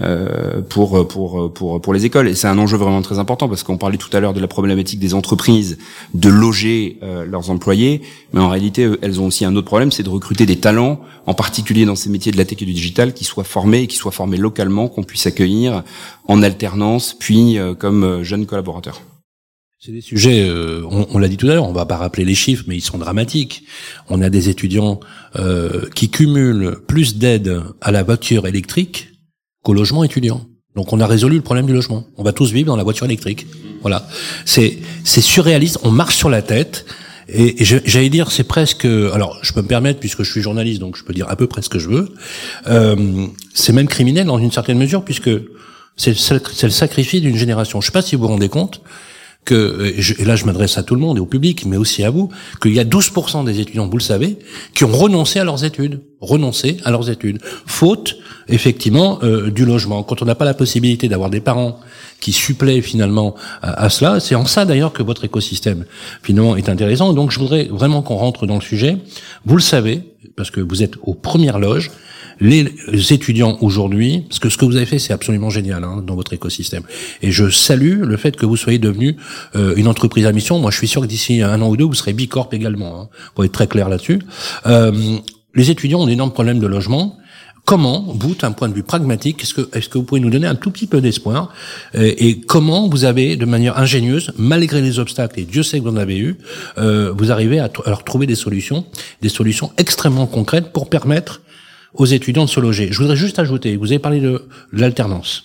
pour les écoles. Et c'est un enjeu vraiment très important, parce qu'on parlait tout à l'heure de la problématique des entreprises de loger leurs employés, mais en réalité elles ont aussi un autre problème, c'est de recruter des talents, en particulier dans ces métiers de la tech et du digital, qui soient formés localement, qu'on puisse accueillir en alternance, puis comme jeunes collaborateurs. C'est des sujets, on l'a dit tout à l'heure, on va pas rappeler les chiffres, mais ils sont dramatiques. On a des étudiants qui cumulent plus d'aide à la voiture électrique qu'au logement étudiant. Donc on a résolu le problème du logement. On va tous vivre dans la voiture électrique. Voilà. C'est surréaliste, on marche sur la tête. Et j'allais dire, c'est presque... Alors, je peux me permettre, puisque je suis journaliste, donc je peux dire à peu près ce que je veux. C'est même criminel dans une certaine mesure, puisque c'est le sacrifice d'une génération. Je sais pas si vous vous rendez compte que, et là je m'adresse à tout le monde et au public, mais aussi à vous, qu'il y a 12% des étudiants, vous le savez, qui ont renoncé à leurs études, faute effectivement du logement. Quand on n'a pas la possibilité d'avoir des parents qui suppléent finalement à cela, c'est en ça d'ailleurs que votre écosystème finalement est intéressant. Donc je voudrais vraiment qu'on rentre dans le sujet. Vous le savez, parce que vous êtes aux premières loges, les étudiants aujourd'hui, parce que ce que vous avez fait, c'est absolument génial dans votre écosystème. Et je salue le fait que vous soyez devenu une entreprise à mission. Moi, je suis sûr que d'ici 1 an ou 2, vous serez Bicorp également, pour être très clair là-dessus. Les étudiants ont d'énormes problèmes de logement. Comment, vous, d'un point de vue pragmatique, est-ce que vous pouvez nous donner un tout petit peu d'espoir, et comment vous avez, de manière ingénieuse, malgré les obstacles, et Dieu sait que vous en avez eu, vous arrivez à leur trouver des solutions extrêmement concrètes pour permettre aux étudiants de se loger. Je voudrais juste ajouter, vous avez parlé de l'alternance.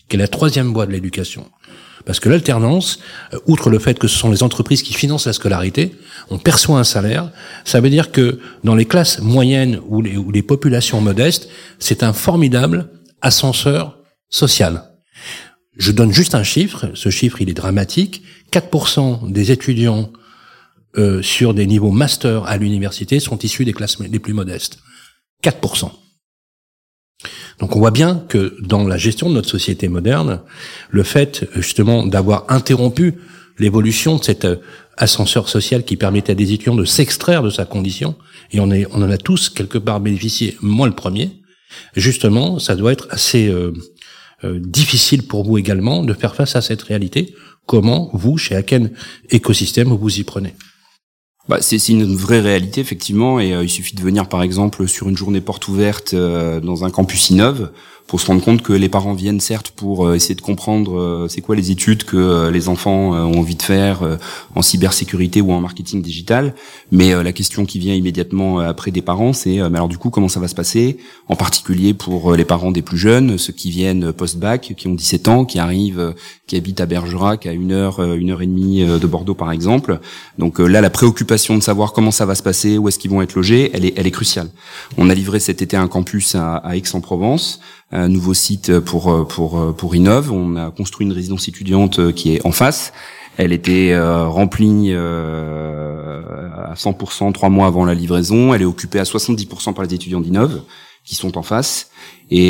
qui est la troisième voie de l'éducation. Parce que l'alternance, outre le fait que ce sont les entreprises qui financent la scolarité, on perçoit un salaire, ça veut dire que dans les classes moyennes ou les populations modestes, c'est un formidable ascenseur social. Je donne juste un chiffre, ce chiffre il est dramatique, 4% des étudiants sur des niveaux master à l'université sont issus des classes les plus modestes. 4%. Donc on voit bien que dans la gestion de notre société moderne, le fait justement d'avoir interrompu l'évolution de cet ascenseur social qui permettait à des étudiants de s'extraire de sa condition, et on en a tous quelque part bénéficié, moi le premier, justement ça doit être assez difficile pour vous également de faire face à cette réalité. Comment vous, chez Aken Écosystème, vous y prenez? C'est une vraie réalité effectivement, et il suffit de venir par exemple sur une journée porte ouverte dans un campus Innov pour se rendre compte que les parents viennent certes pour essayer de comprendre c'est quoi les études que les enfants ont envie de faire en cybersécurité ou en marketing digital, mais la question qui vient immédiatement après des parents, c'est mais alors du coup comment ça va se passer, en particulier pour les parents des plus jeunes, ceux qui viennent post-bac, qui ont 17 ans, qui arrivent, qui habitent à Bergerac à 1 heure et demie de Bordeaux par exemple. Donc là la préoccupation de savoir comment ça va se passer, où est-ce qu'ils vont être logés, elle est cruciale. On a livré cet été un campus à Aix-en-Provence, un nouveau site pour Innov. On a construit une résidence étudiante qui est en face. Elle était remplie à 100% 3 mois avant la livraison. Elle est occupée à 70% par les étudiants d'Innov qui sont en face. Et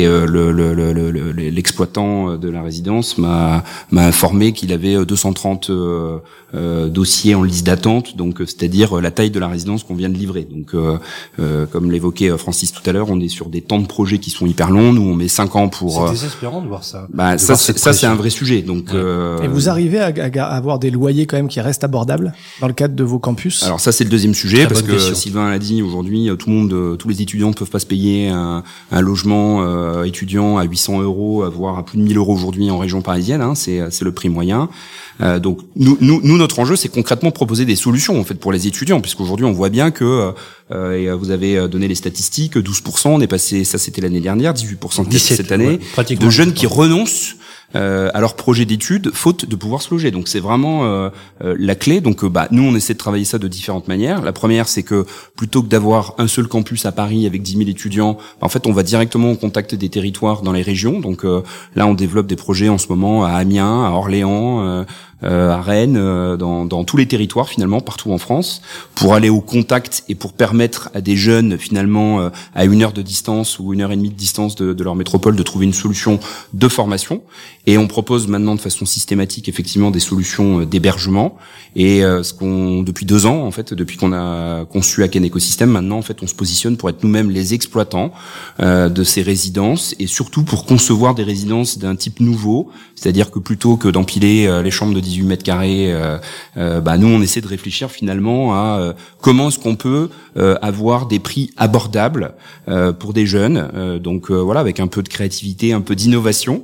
l'exploitant de la résidence m'a informé qu'il avait 230 dossiers en liste d'attente, donc c'est-à-dire la taille de la résidence qu'on vient de livrer. Donc comme l'évoquait Francis tout à l'heure, on est sur des temps de projet qui sont hyper longs. Nous on met 5 ans pour. C'est désespérant de voir ça. Ça c'est un vrai sujet. Donc Et vous arrivez à avoir des loyers quand même qui restent abordables dans le cadre de vos campus? Alors ça c'est le deuxième sujet, parce que Sylvain l'a dit, aujourd'hui tous les étudiants ne peuvent pas se payer un logement étudiant à 800 €, voire à plus de 1 000 € aujourd'hui en région parisienne, hein, c'est le prix moyen. Donc nous notre enjeu c'est concrètement proposer des solutions en fait pour les étudiants, puisqu'aujourd'hui on voit bien que et vous avez donné les statistiques, 12%, on est passé, ça c'était l'année dernière, 18% cette année, de jeunes qui renoncent à leur projet d'études faute de pouvoir se loger. Donc c'est vraiment la clé. Donc nous on essaie de travailler ça de différentes manières. La première c'est que plutôt que d'avoir un seul campus à Paris avec 10 000 étudiants, en fait on va directement au contact des territoires dans les régions. Donc là on développe des projets en ce moment à Amiens, à Orléans, à Rennes, dans tous les territoires finalement, partout en France, pour aller au contact et pour permettre à des jeunes finalement à 1 heure de distance ou 1 heure et demie de distance de leur métropole de trouver une solution de formation. Et on propose maintenant de façon systématique effectivement des solutions d'hébergement. Et depuis 2 ans en fait, depuis qu'on a conçu Aken Écosystème, maintenant en fait on se positionne pour être nous-mêmes les exploitants de ces résidences, et surtout pour concevoir des résidences d'un type nouveau, c'est-à-dire que plutôt que d'empiler les chambres de 18 mètres carrés, nous on essaie de réfléchir finalement à comment est-ce qu'on peut avoir des prix abordables pour des jeunes, voilà, avec un peu de créativité, un peu d'innovation.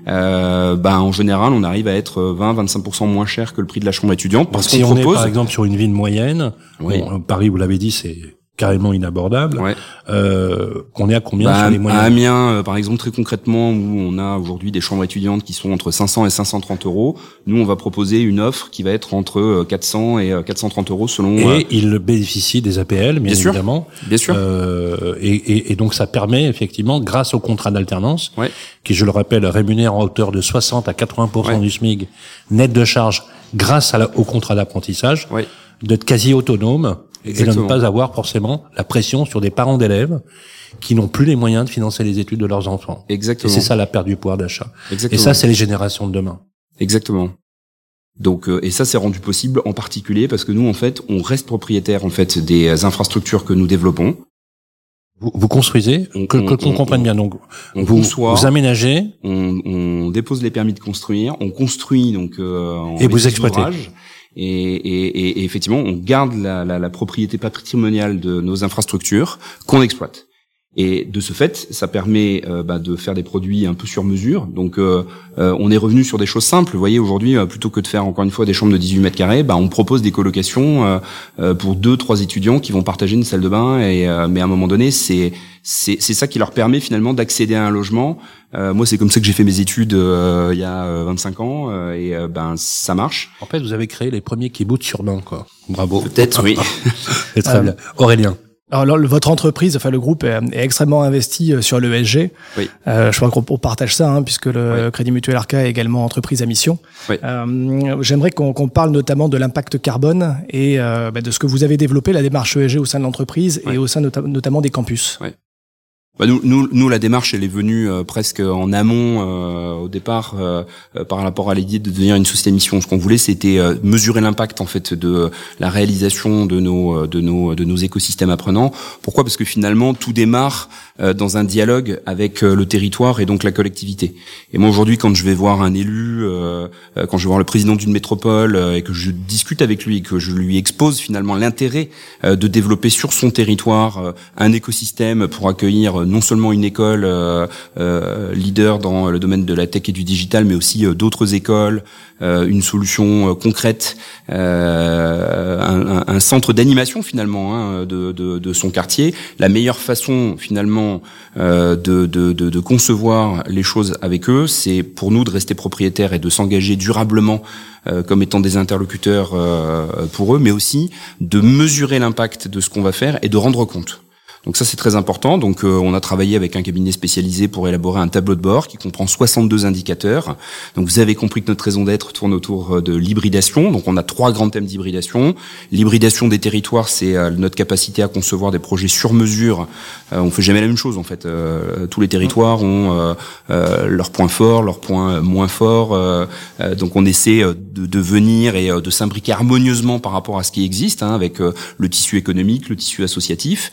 En général on arrive à être 20-25% moins cher que le prix de la chambre étudiante, parce qu'on propose. On est par exemple sur une ville moyenne, oui. Paris vous l'avez dit c'est carrément inabordable. Ouais. Qu'on est à combien sur les moyens? À Amiens, par exemple, très concrètement, où on a aujourd'hui des chambres étudiantes qui sont entre 500 et 530 €, nous on va proposer une offre qui va être entre 400 et 430 € selon. Et il bénéficie des APL, bien évidemment. Bien sûr. Et donc ça permet effectivement, grâce au contrat d'alternance, ouais. qui je le rappelle rémunère en hauteur de 60 à 80% ouais. du SMIC net de charge, grâce au contrat d'apprentissage, ouais. d'être quasi autonome. Exactement. Et de ne pas avoir forcément la pression sur des parents d'élèves qui n'ont plus les moyens de financer les études de leurs enfants. Exactement. Et c'est ça la perte du pouvoir d'achat. Exactement. Et ça, c'est les générations de demain. Exactement. Donc et ça c'est rendu possible en particulier parce que nous en fait on reste propriétaire en fait des infrastructures que nous développons. Vous construisez, qu'on comprenne bien. Donc vous aménagez, on dépose les permis de construire, on construit donc en et vous exploitez. Et effectivement, on garde la propriété patrimoniale de nos infrastructures qu'on exploite. Et de ce fait, ça permet de faire des produits un peu sur mesure. Donc, on est revenu sur des choses simples. Vous voyez, aujourd'hui, plutôt que de faire encore une fois des chambres de 18 mètres carrés, on propose des colocations pour 2-3 étudiants qui vont partager une salle de bain. Mais à un moment donné, c'est ça qui leur permet finalement d'accéder à un logement. Moi, c'est comme ça que j'ai fait mes études il y a 25 ans et ça marche. En fait, vous avez créé les premiers kibbutz urbains, quoi. Bravo. Peut-être, oui. C'est très bien. Aurélien. Alors, votre entreprise, enfin le groupe est extrêmement investi sur l'ESG. Oui. Je crois qu'on partage ça, puisque le Crédit Mutuel Arca est également entreprise à mission. Oui. J'aimerais qu'on parle notamment de l'impact carbone et de ce que vous avez développé, la démarche ESG au sein de l'entreprise et au sein notamment des campus. Oui. Nous, la démarche, elle est venue presque en amont au départ par rapport à l'idée de devenir une société à mission. Ce qu'on voulait, c'était mesurer l'impact en fait de la réalisation de nos écosystèmes apprenants. Pourquoi ? Parce que finalement, tout démarre dans un dialogue avec le territoire et donc la collectivité. Et moi, aujourd'hui, quand je vais voir un élu, quand je vais voir le président d'une métropole et que je discute avec lui, que je lui expose finalement l'intérêt de développer sur son territoire un écosystème pour accueillir non seulement une école leader dans le domaine de la tech et du digital, mais aussi d'autres écoles, une solution concrète, un centre d'animation finalement de son quartier. La meilleure façon finalement de concevoir les choses avec eux, c'est pour nous de rester propriétaires et de s'engager durablement comme étant des interlocuteurs pour eux, mais aussi de mesurer l'impact de ce qu'on va faire et de rendre compte. Donc ça, c'est très important. Donc on a travaillé avec un cabinet spécialisé pour élaborer un tableau de bord qui comprend 62 indicateurs. Donc vous avez compris que notre raison d'être tourne autour de l'hybridation. Donc on a 3 grands thèmes d'hybridation. L'hybridation des territoires, c'est notre capacité à concevoir des projets sur mesure. On fait jamais la même chose en fait. Tous les territoires ont leurs points forts, leurs points moins forts. Donc on essaie de venir et de s'imbriquer harmonieusement par rapport à ce qui existe, avec le tissu économique, le tissu associatif.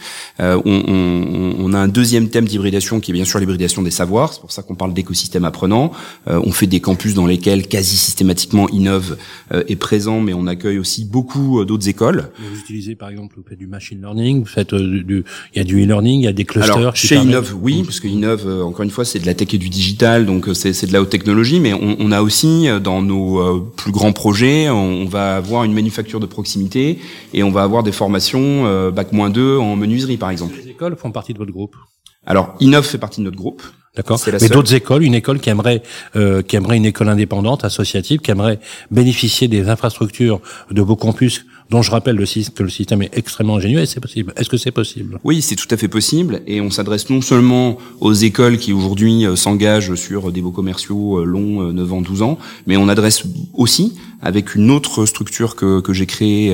On a un deuxième thème d'hybridation qui est bien sûr l'hybridation des savoirs. C'est pour ça qu'on parle d'écosystème apprenant. On fait des campus dans lesquels quasi systématiquement Innov est présent, mais on accueille aussi beaucoup d'autres écoles. Vous utilisez par exemple, vous faites du machine learning, vous faites il y a du e-learning, il y a des clusters. Alors chez Innov, oui, parce que Innov, encore une fois, c'est de la tech et du digital, donc c'est de la haute technologie, mais on a aussi dans nos plus grands projets, on va avoir une manufacture de proximité et on va avoir des formations bac-2 en menuiserie par exemple. Les écoles font partie de votre groupe. Alors, Innov fait partie de notre groupe. D'accord. Mais d'autres écoles, une école qui aimerait une école indépendante, associative, qui aimerait bénéficier des infrastructures de vos campus, dont je rappelle que le système est extrêmement ingénieux, et c'est possible. Est-ce que c'est possible ? Oui, c'est tout à fait possible, et on s'adresse non seulement aux écoles qui aujourd'hui s'engagent sur des baux commerciaux longs 9 ans, 12 ans, mais on adresse aussi avec une autre structure que j'ai créée.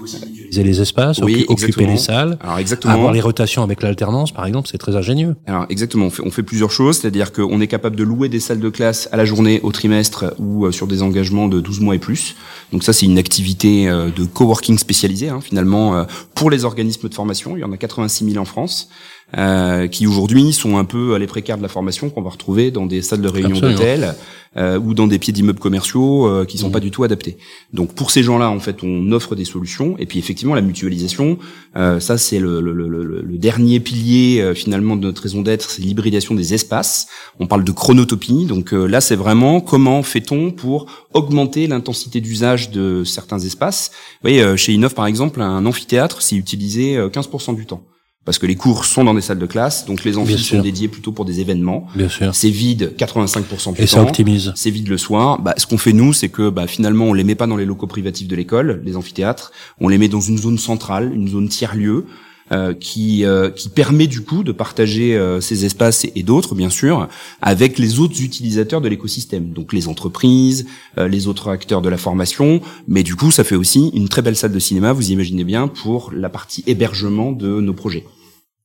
Les espaces, oui, occuper les salles, alors, exactement. Avoir les rotations avec l'alternance, par exemple, c'est très ingénieux. Alors exactement, on fait plusieurs choses, c'est-à-dire qu'on est capable de louer des salles de classe à la journée, au trimestre ou sur des engagements de 12 mois et plus. Donc ça, c'est une activité de coworking spécialisée, finalement, pour les organismes de formation. Il y en a 86 000 en France. Qui aujourd'hui sont un peu les précaires de la formation qu'on va retrouver dans des salles de réunion d'hôtels ou dans des pieds d'immeubles commerciaux qui sont pas du tout adaptés. Donc pour ces gens-là, en fait, on offre des solutions. Et puis effectivement, la mutualisation, ça c'est le dernier pilier finalement de notre raison d'être, c'est l'hybridation des espaces. On parle de chronotopie. Donc là, c'est vraiment comment fait-on pour augmenter l'intensité d'usage de certains espaces. Vous voyez, chez Innov par exemple, un amphithéâtre, c'est utilisé 15% du temps. Parce que les cours sont dans des salles de classe, donc les amphis sont dédiés plutôt pour des événements. Bien sûr. C'est vide 85% du temps. Et ça optimise. C'est vide le soir. Ce qu'on fait nous, c'est que finalement on les met pas dans les locaux privatifs de l'école, les amphithéâtres. On les met dans une zone centrale, une zone tiers-lieu, qui permet du coup de partager ces espaces et d'autres bien sûr avec les autres utilisateurs de l'écosystème, donc les entreprises, les autres acteurs de la formation, mais du coup ça fait aussi une très belle salle de cinéma, vous imaginez bien, pour la partie hébergement de nos projets. Aurélien ?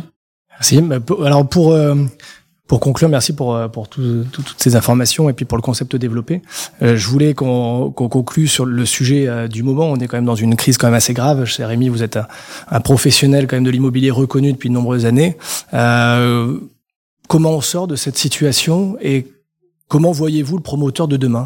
Merci. Alors pour conclure, merci pour toutes ces informations et puis pour le concept développé. Je voulais qu'on conclue sur le sujet du moment. On est quand même dans une crise quand même assez grave. Cher Rémi, vous êtes un professionnel quand même de l'immobilier reconnu depuis de nombreuses années. Comment on sort de cette situation et comment voyez-vous le promoteur de demain ?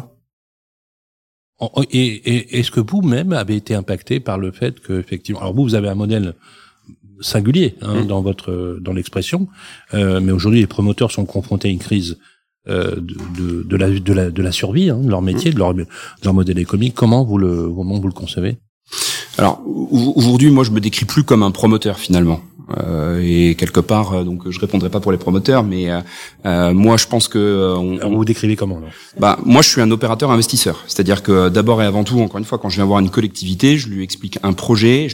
Et est-ce que vous-même avez été impacté par le fait que, effectivement, alors vous avez un modèle singulier dans l'expression. Mais aujourd'hui, les promoteurs sont confrontés à une crise de la survie, de leur métier, de leur modèle économique. Comment vous le concevez? Alors aujourd'hui, moi, je me décris plus comme un promoteur finalement. Et quelque part, donc je répondrai pas pour les promoteurs, mais moi je pense que vous décrivez comment alors? Moi je suis un opérateur investisseur, c'est-à-dire que d'abord et avant tout, encore une fois, quand je viens voir une collectivité, je lui explique un projet,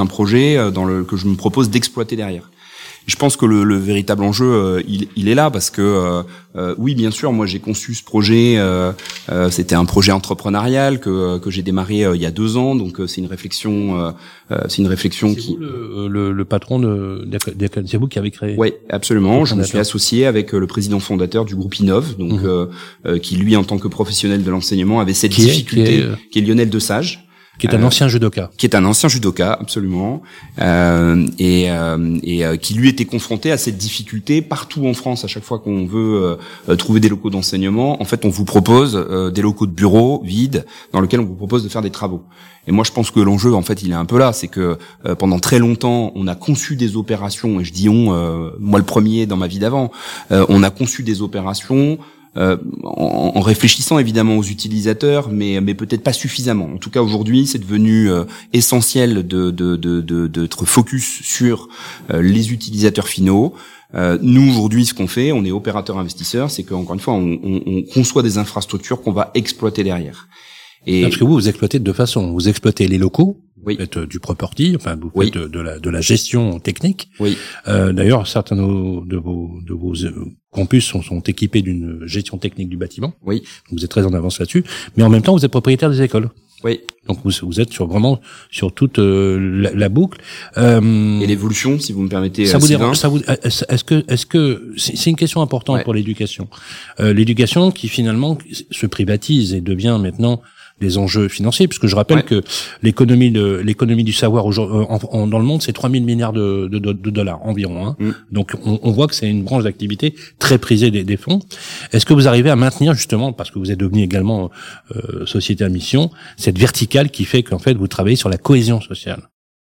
que je me propose d'exploiter derrière. Je pense que le véritable enjeu, il est là parce que oui, bien sûr, moi j'ai conçu ce projet. C'était un projet entrepreneurial que j'ai démarré il y a 2 ans, donc c'est une réflexion. C'est qui le patron d'Aken, c'est vous qui avez créé. Oui, absolument. Je me suis associé avec le président fondateur du groupe Innov, donc qui lui, en tant que professionnel de l'enseignement, avait cette difficulté, qui est Lionel Desage. Qui est un ancien judoka. Qui est un ancien judoka, absolument, et qui lui était confronté à cette difficulté partout en France. À chaque fois qu'on veut trouver des locaux d'enseignement, en fait, on vous propose des locaux de bureaux vides dans lesquels on vous propose de faire des travaux. Et moi, je pense que l'enjeu, en fait, il est un peu là, c'est que pendant très longtemps, on a conçu des opérations, et je dis moi le premier dans ma vie d'avant, on a conçu des opérations. En réfléchissant évidemment aux utilisateurs, mais peut-être pas suffisamment. En tout cas, aujourd'hui, c'est devenu essentiel d'être focus sur les utilisateurs finaux. Nous aujourd'hui, ce qu'on fait, on est opérateur investisseur, c'est qu'encore une fois, on conçoit des infrastructures qu'on va exploiter derrière. Et parce que vous exploitez de deux façons. Vous exploitez les locaux. Oui. Vous faites du property, enfin vous faites de la gestion technique. Oui. D'ailleurs, certains de vos campus sont équipés d'une gestion technique du bâtiment. Oui. Donc vous êtes très en avance là-dessus. Mais en même temps, vous êtes propriétaire des écoles. Oui. Donc vous êtes vraiment sur toute la boucle. Et l'évolution, si vous me permettez. Ça vous dérange, est-ce que c'est une question importante pour l'éducation. L'éducation qui finalement se privatise et devient maintenant des enjeux financiers, puisque je rappelle que l'économie du savoir dans le monde, c'est 3 000 milliards de dollars environ. Donc on voit que c'est une branche d'activité très prisée des fonds. Est-ce que vous arrivez à maintenir justement, parce que vous êtes devenu également société à mission, cette verticale qui fait qu'en fait vous travaillez sur la cohésion sociale?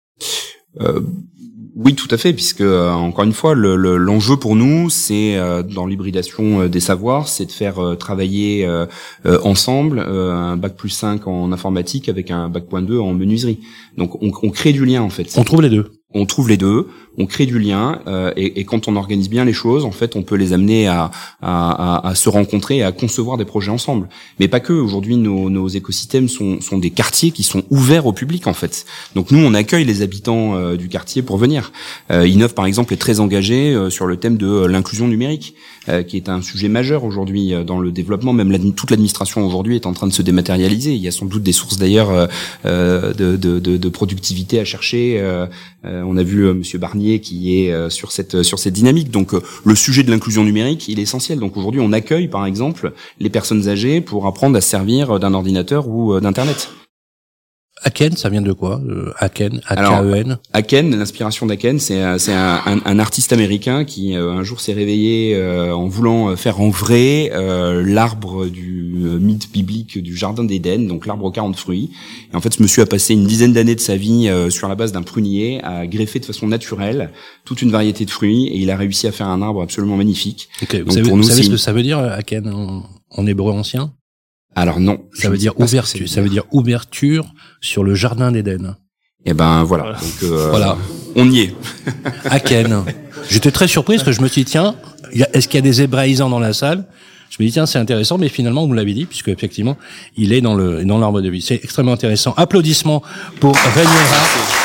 Oui, tout à fait, puisque encore une fois, l'enjeu pour nous, c'est dans l'hybridation des savoirs, c'est de faire travailler ensemble un bac+5 en informatique avec un bac.2 en menuiserie. Donc on crée du lien en fait. On trouve les deux. On trouve les deux, on crée du lien, et quand on organise bien les choses, en fait, on peut les amener à se rencontrer et à concevoir des projets ensemble. Mais pas que. Aujourd'hui, nos écosystèmes sont des quartiers qui sont ouverts au public, en fait. Donc nous, on accueille les habitants du quartier pour venir. Innov, par exemple, est très engagé sur le thème de l'inclusion numérique, qui est un sujet majeur aujourd'hui dans le développement. Même toute l'administration aujourd'hui est en train de se dématérialiser. Il y a sans doute des sources d'ailleurs de productivité à chercher. On a vu Monsieur Barnier qui est sur cette dynamique. Donc le sujet de l'inclusion numérique, il est essentiel. Donc aujourd'hui, on accueille par exemple les personnes âgées pour apprendre à se servir d'un ordinateur ou d'internet. Aken, ça vient de quoi? Aken, A-K-E-N. Alors, Aken, l'inspiration d'Aken, c'est un artiste américain qui un jour s'est réveillé en voulant faire en vrai l'arbre du mythe biblique du jardin d'Éden, donc l'arbre aux 40 fruits. Et en fait, ce monsieur a passé une dizaine d'années de sa vie sur la base d'un prunier à greffer de façon naturelle toute une variété de fruits, et il a réussi à faire un arbre absolument magnifique. Okay. Vous savez ce que ça veut dire, Aken, en hébreu ancien? Alors non. Ça veut dire ouverture. Ça veut dire ouverture sur le jardin d'Éden. Et ben voilà. Donc voilà. On y est. Aken. J'étais très surpris parce que je me suis dit tiens, est-ce qu'il y a des hébraïsants dans la salle? Je me dis tiens, c'est intéressant, mais finalement vous l'avez dit, puisque effectivement il est dans l'arbre de vie. C'est extrêmement intéressant. Applaudissements pour Reniera.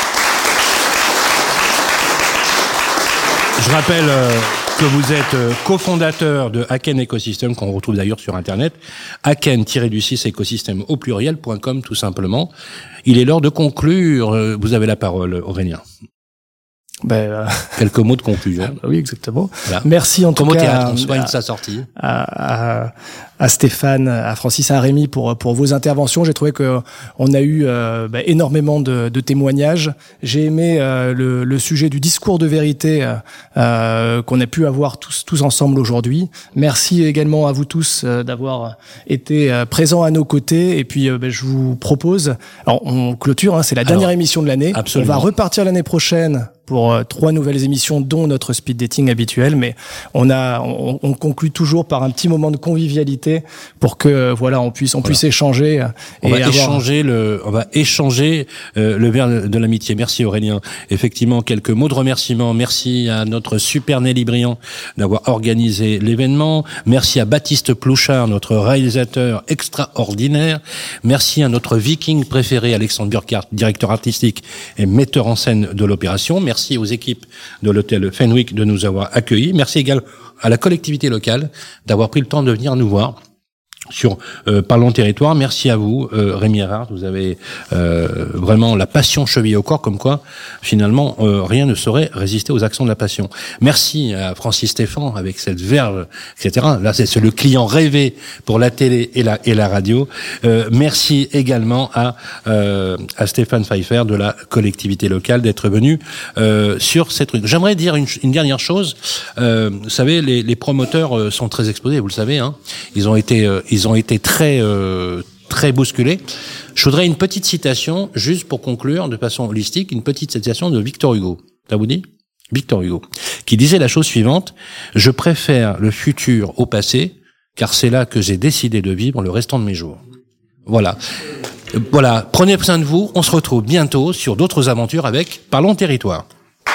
Je rappelle que vous êtes cofondateur de Aken Ecosystem, qu'on retrouve d'ailleurs sur Internet, Aken-6 écosystème au pluriel.com tout simplement. Il est l'heure de conclure. Vous avez la parole, Aurélien. Quelques mots de conclusion. Oui, exactement. Voilà. Merci en tout cas on soigne sa sortie. À Stéphane, à Francis, à Rémi pour vos interventions. J'ai trouvé que on a eu énormément de témoignages. J'ai aimé le sujet du discours de vérité qu'on a pu avoir tous ensemble aujourd'hui. Merci également à vous tous d'avoir été présents à nos côtés. Et puis je vous propose, alors on clôture, c'est la dernière émission de l'année. Absolument. On va repartir l'année prochaine pour 3 nouvelles émissions, dont notre speed dating habituel. Mais on conclut toujours par un petit moment de convivialité pour que on puisse échanger. On va échanger le verre de l'amitié. Merci Aurélien. Effectivement, quelques mots de remerciement. Merci à notre super Nelly Briand d'avoir organisé l'événement. Merci à Baptiste Plouchard, notre réalisateur extraordinaire. Merci à notre viking préféré, Alexandre Burkhardt, directeur artistique et metteur en scène de l'opération. Merci aux équipes de l'hôtel Fenwick de nous avoir accueillis. Merci également à la collectivité locale d'avoir pris le temps de venir nous voir sur Parlons Territoire. Merci à vous, Rémi Erard. Vous avez vraiment la passion chevillée au corps, comme quoi, finalement, rien ne saurait résister aux accents de la passion. Merci à Francis Stéphane, avec cette verve, etc. Là, c'est le client rêvé pour la télé et la radio. Merci également à Stéphane Pfeiffer de la collectivité locale d'être venu sur cette rue. J'aimerais dire une dernière chose. Vous savez, les promoteurs sont très exposés, vous le savez, hein. Ils ont été très bousculés. Je voudrais une petite citation, juste pour conclure de façon holistique, une petite citation de Victor Hugo. Ça vous dit ? Victor Hugo, qui disait la chose suivante: je préfère le futur au passé, car c'est là que j'ai décidé de vivre le restant de mes jours. Voilà. Prenez soin de vous. On se retrouve bientôt sur d'autres aventures avec Parlons Territoire.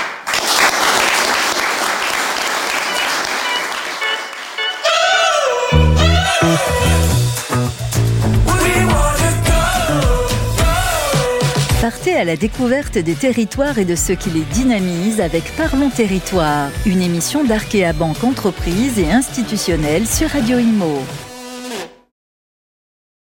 Partez à la découverte des territoires et de ceux qui les dynamisent avec Parlons Territoire, une émission d'Arkea Banque Entreprise et institutionnelle sur Radio Imo.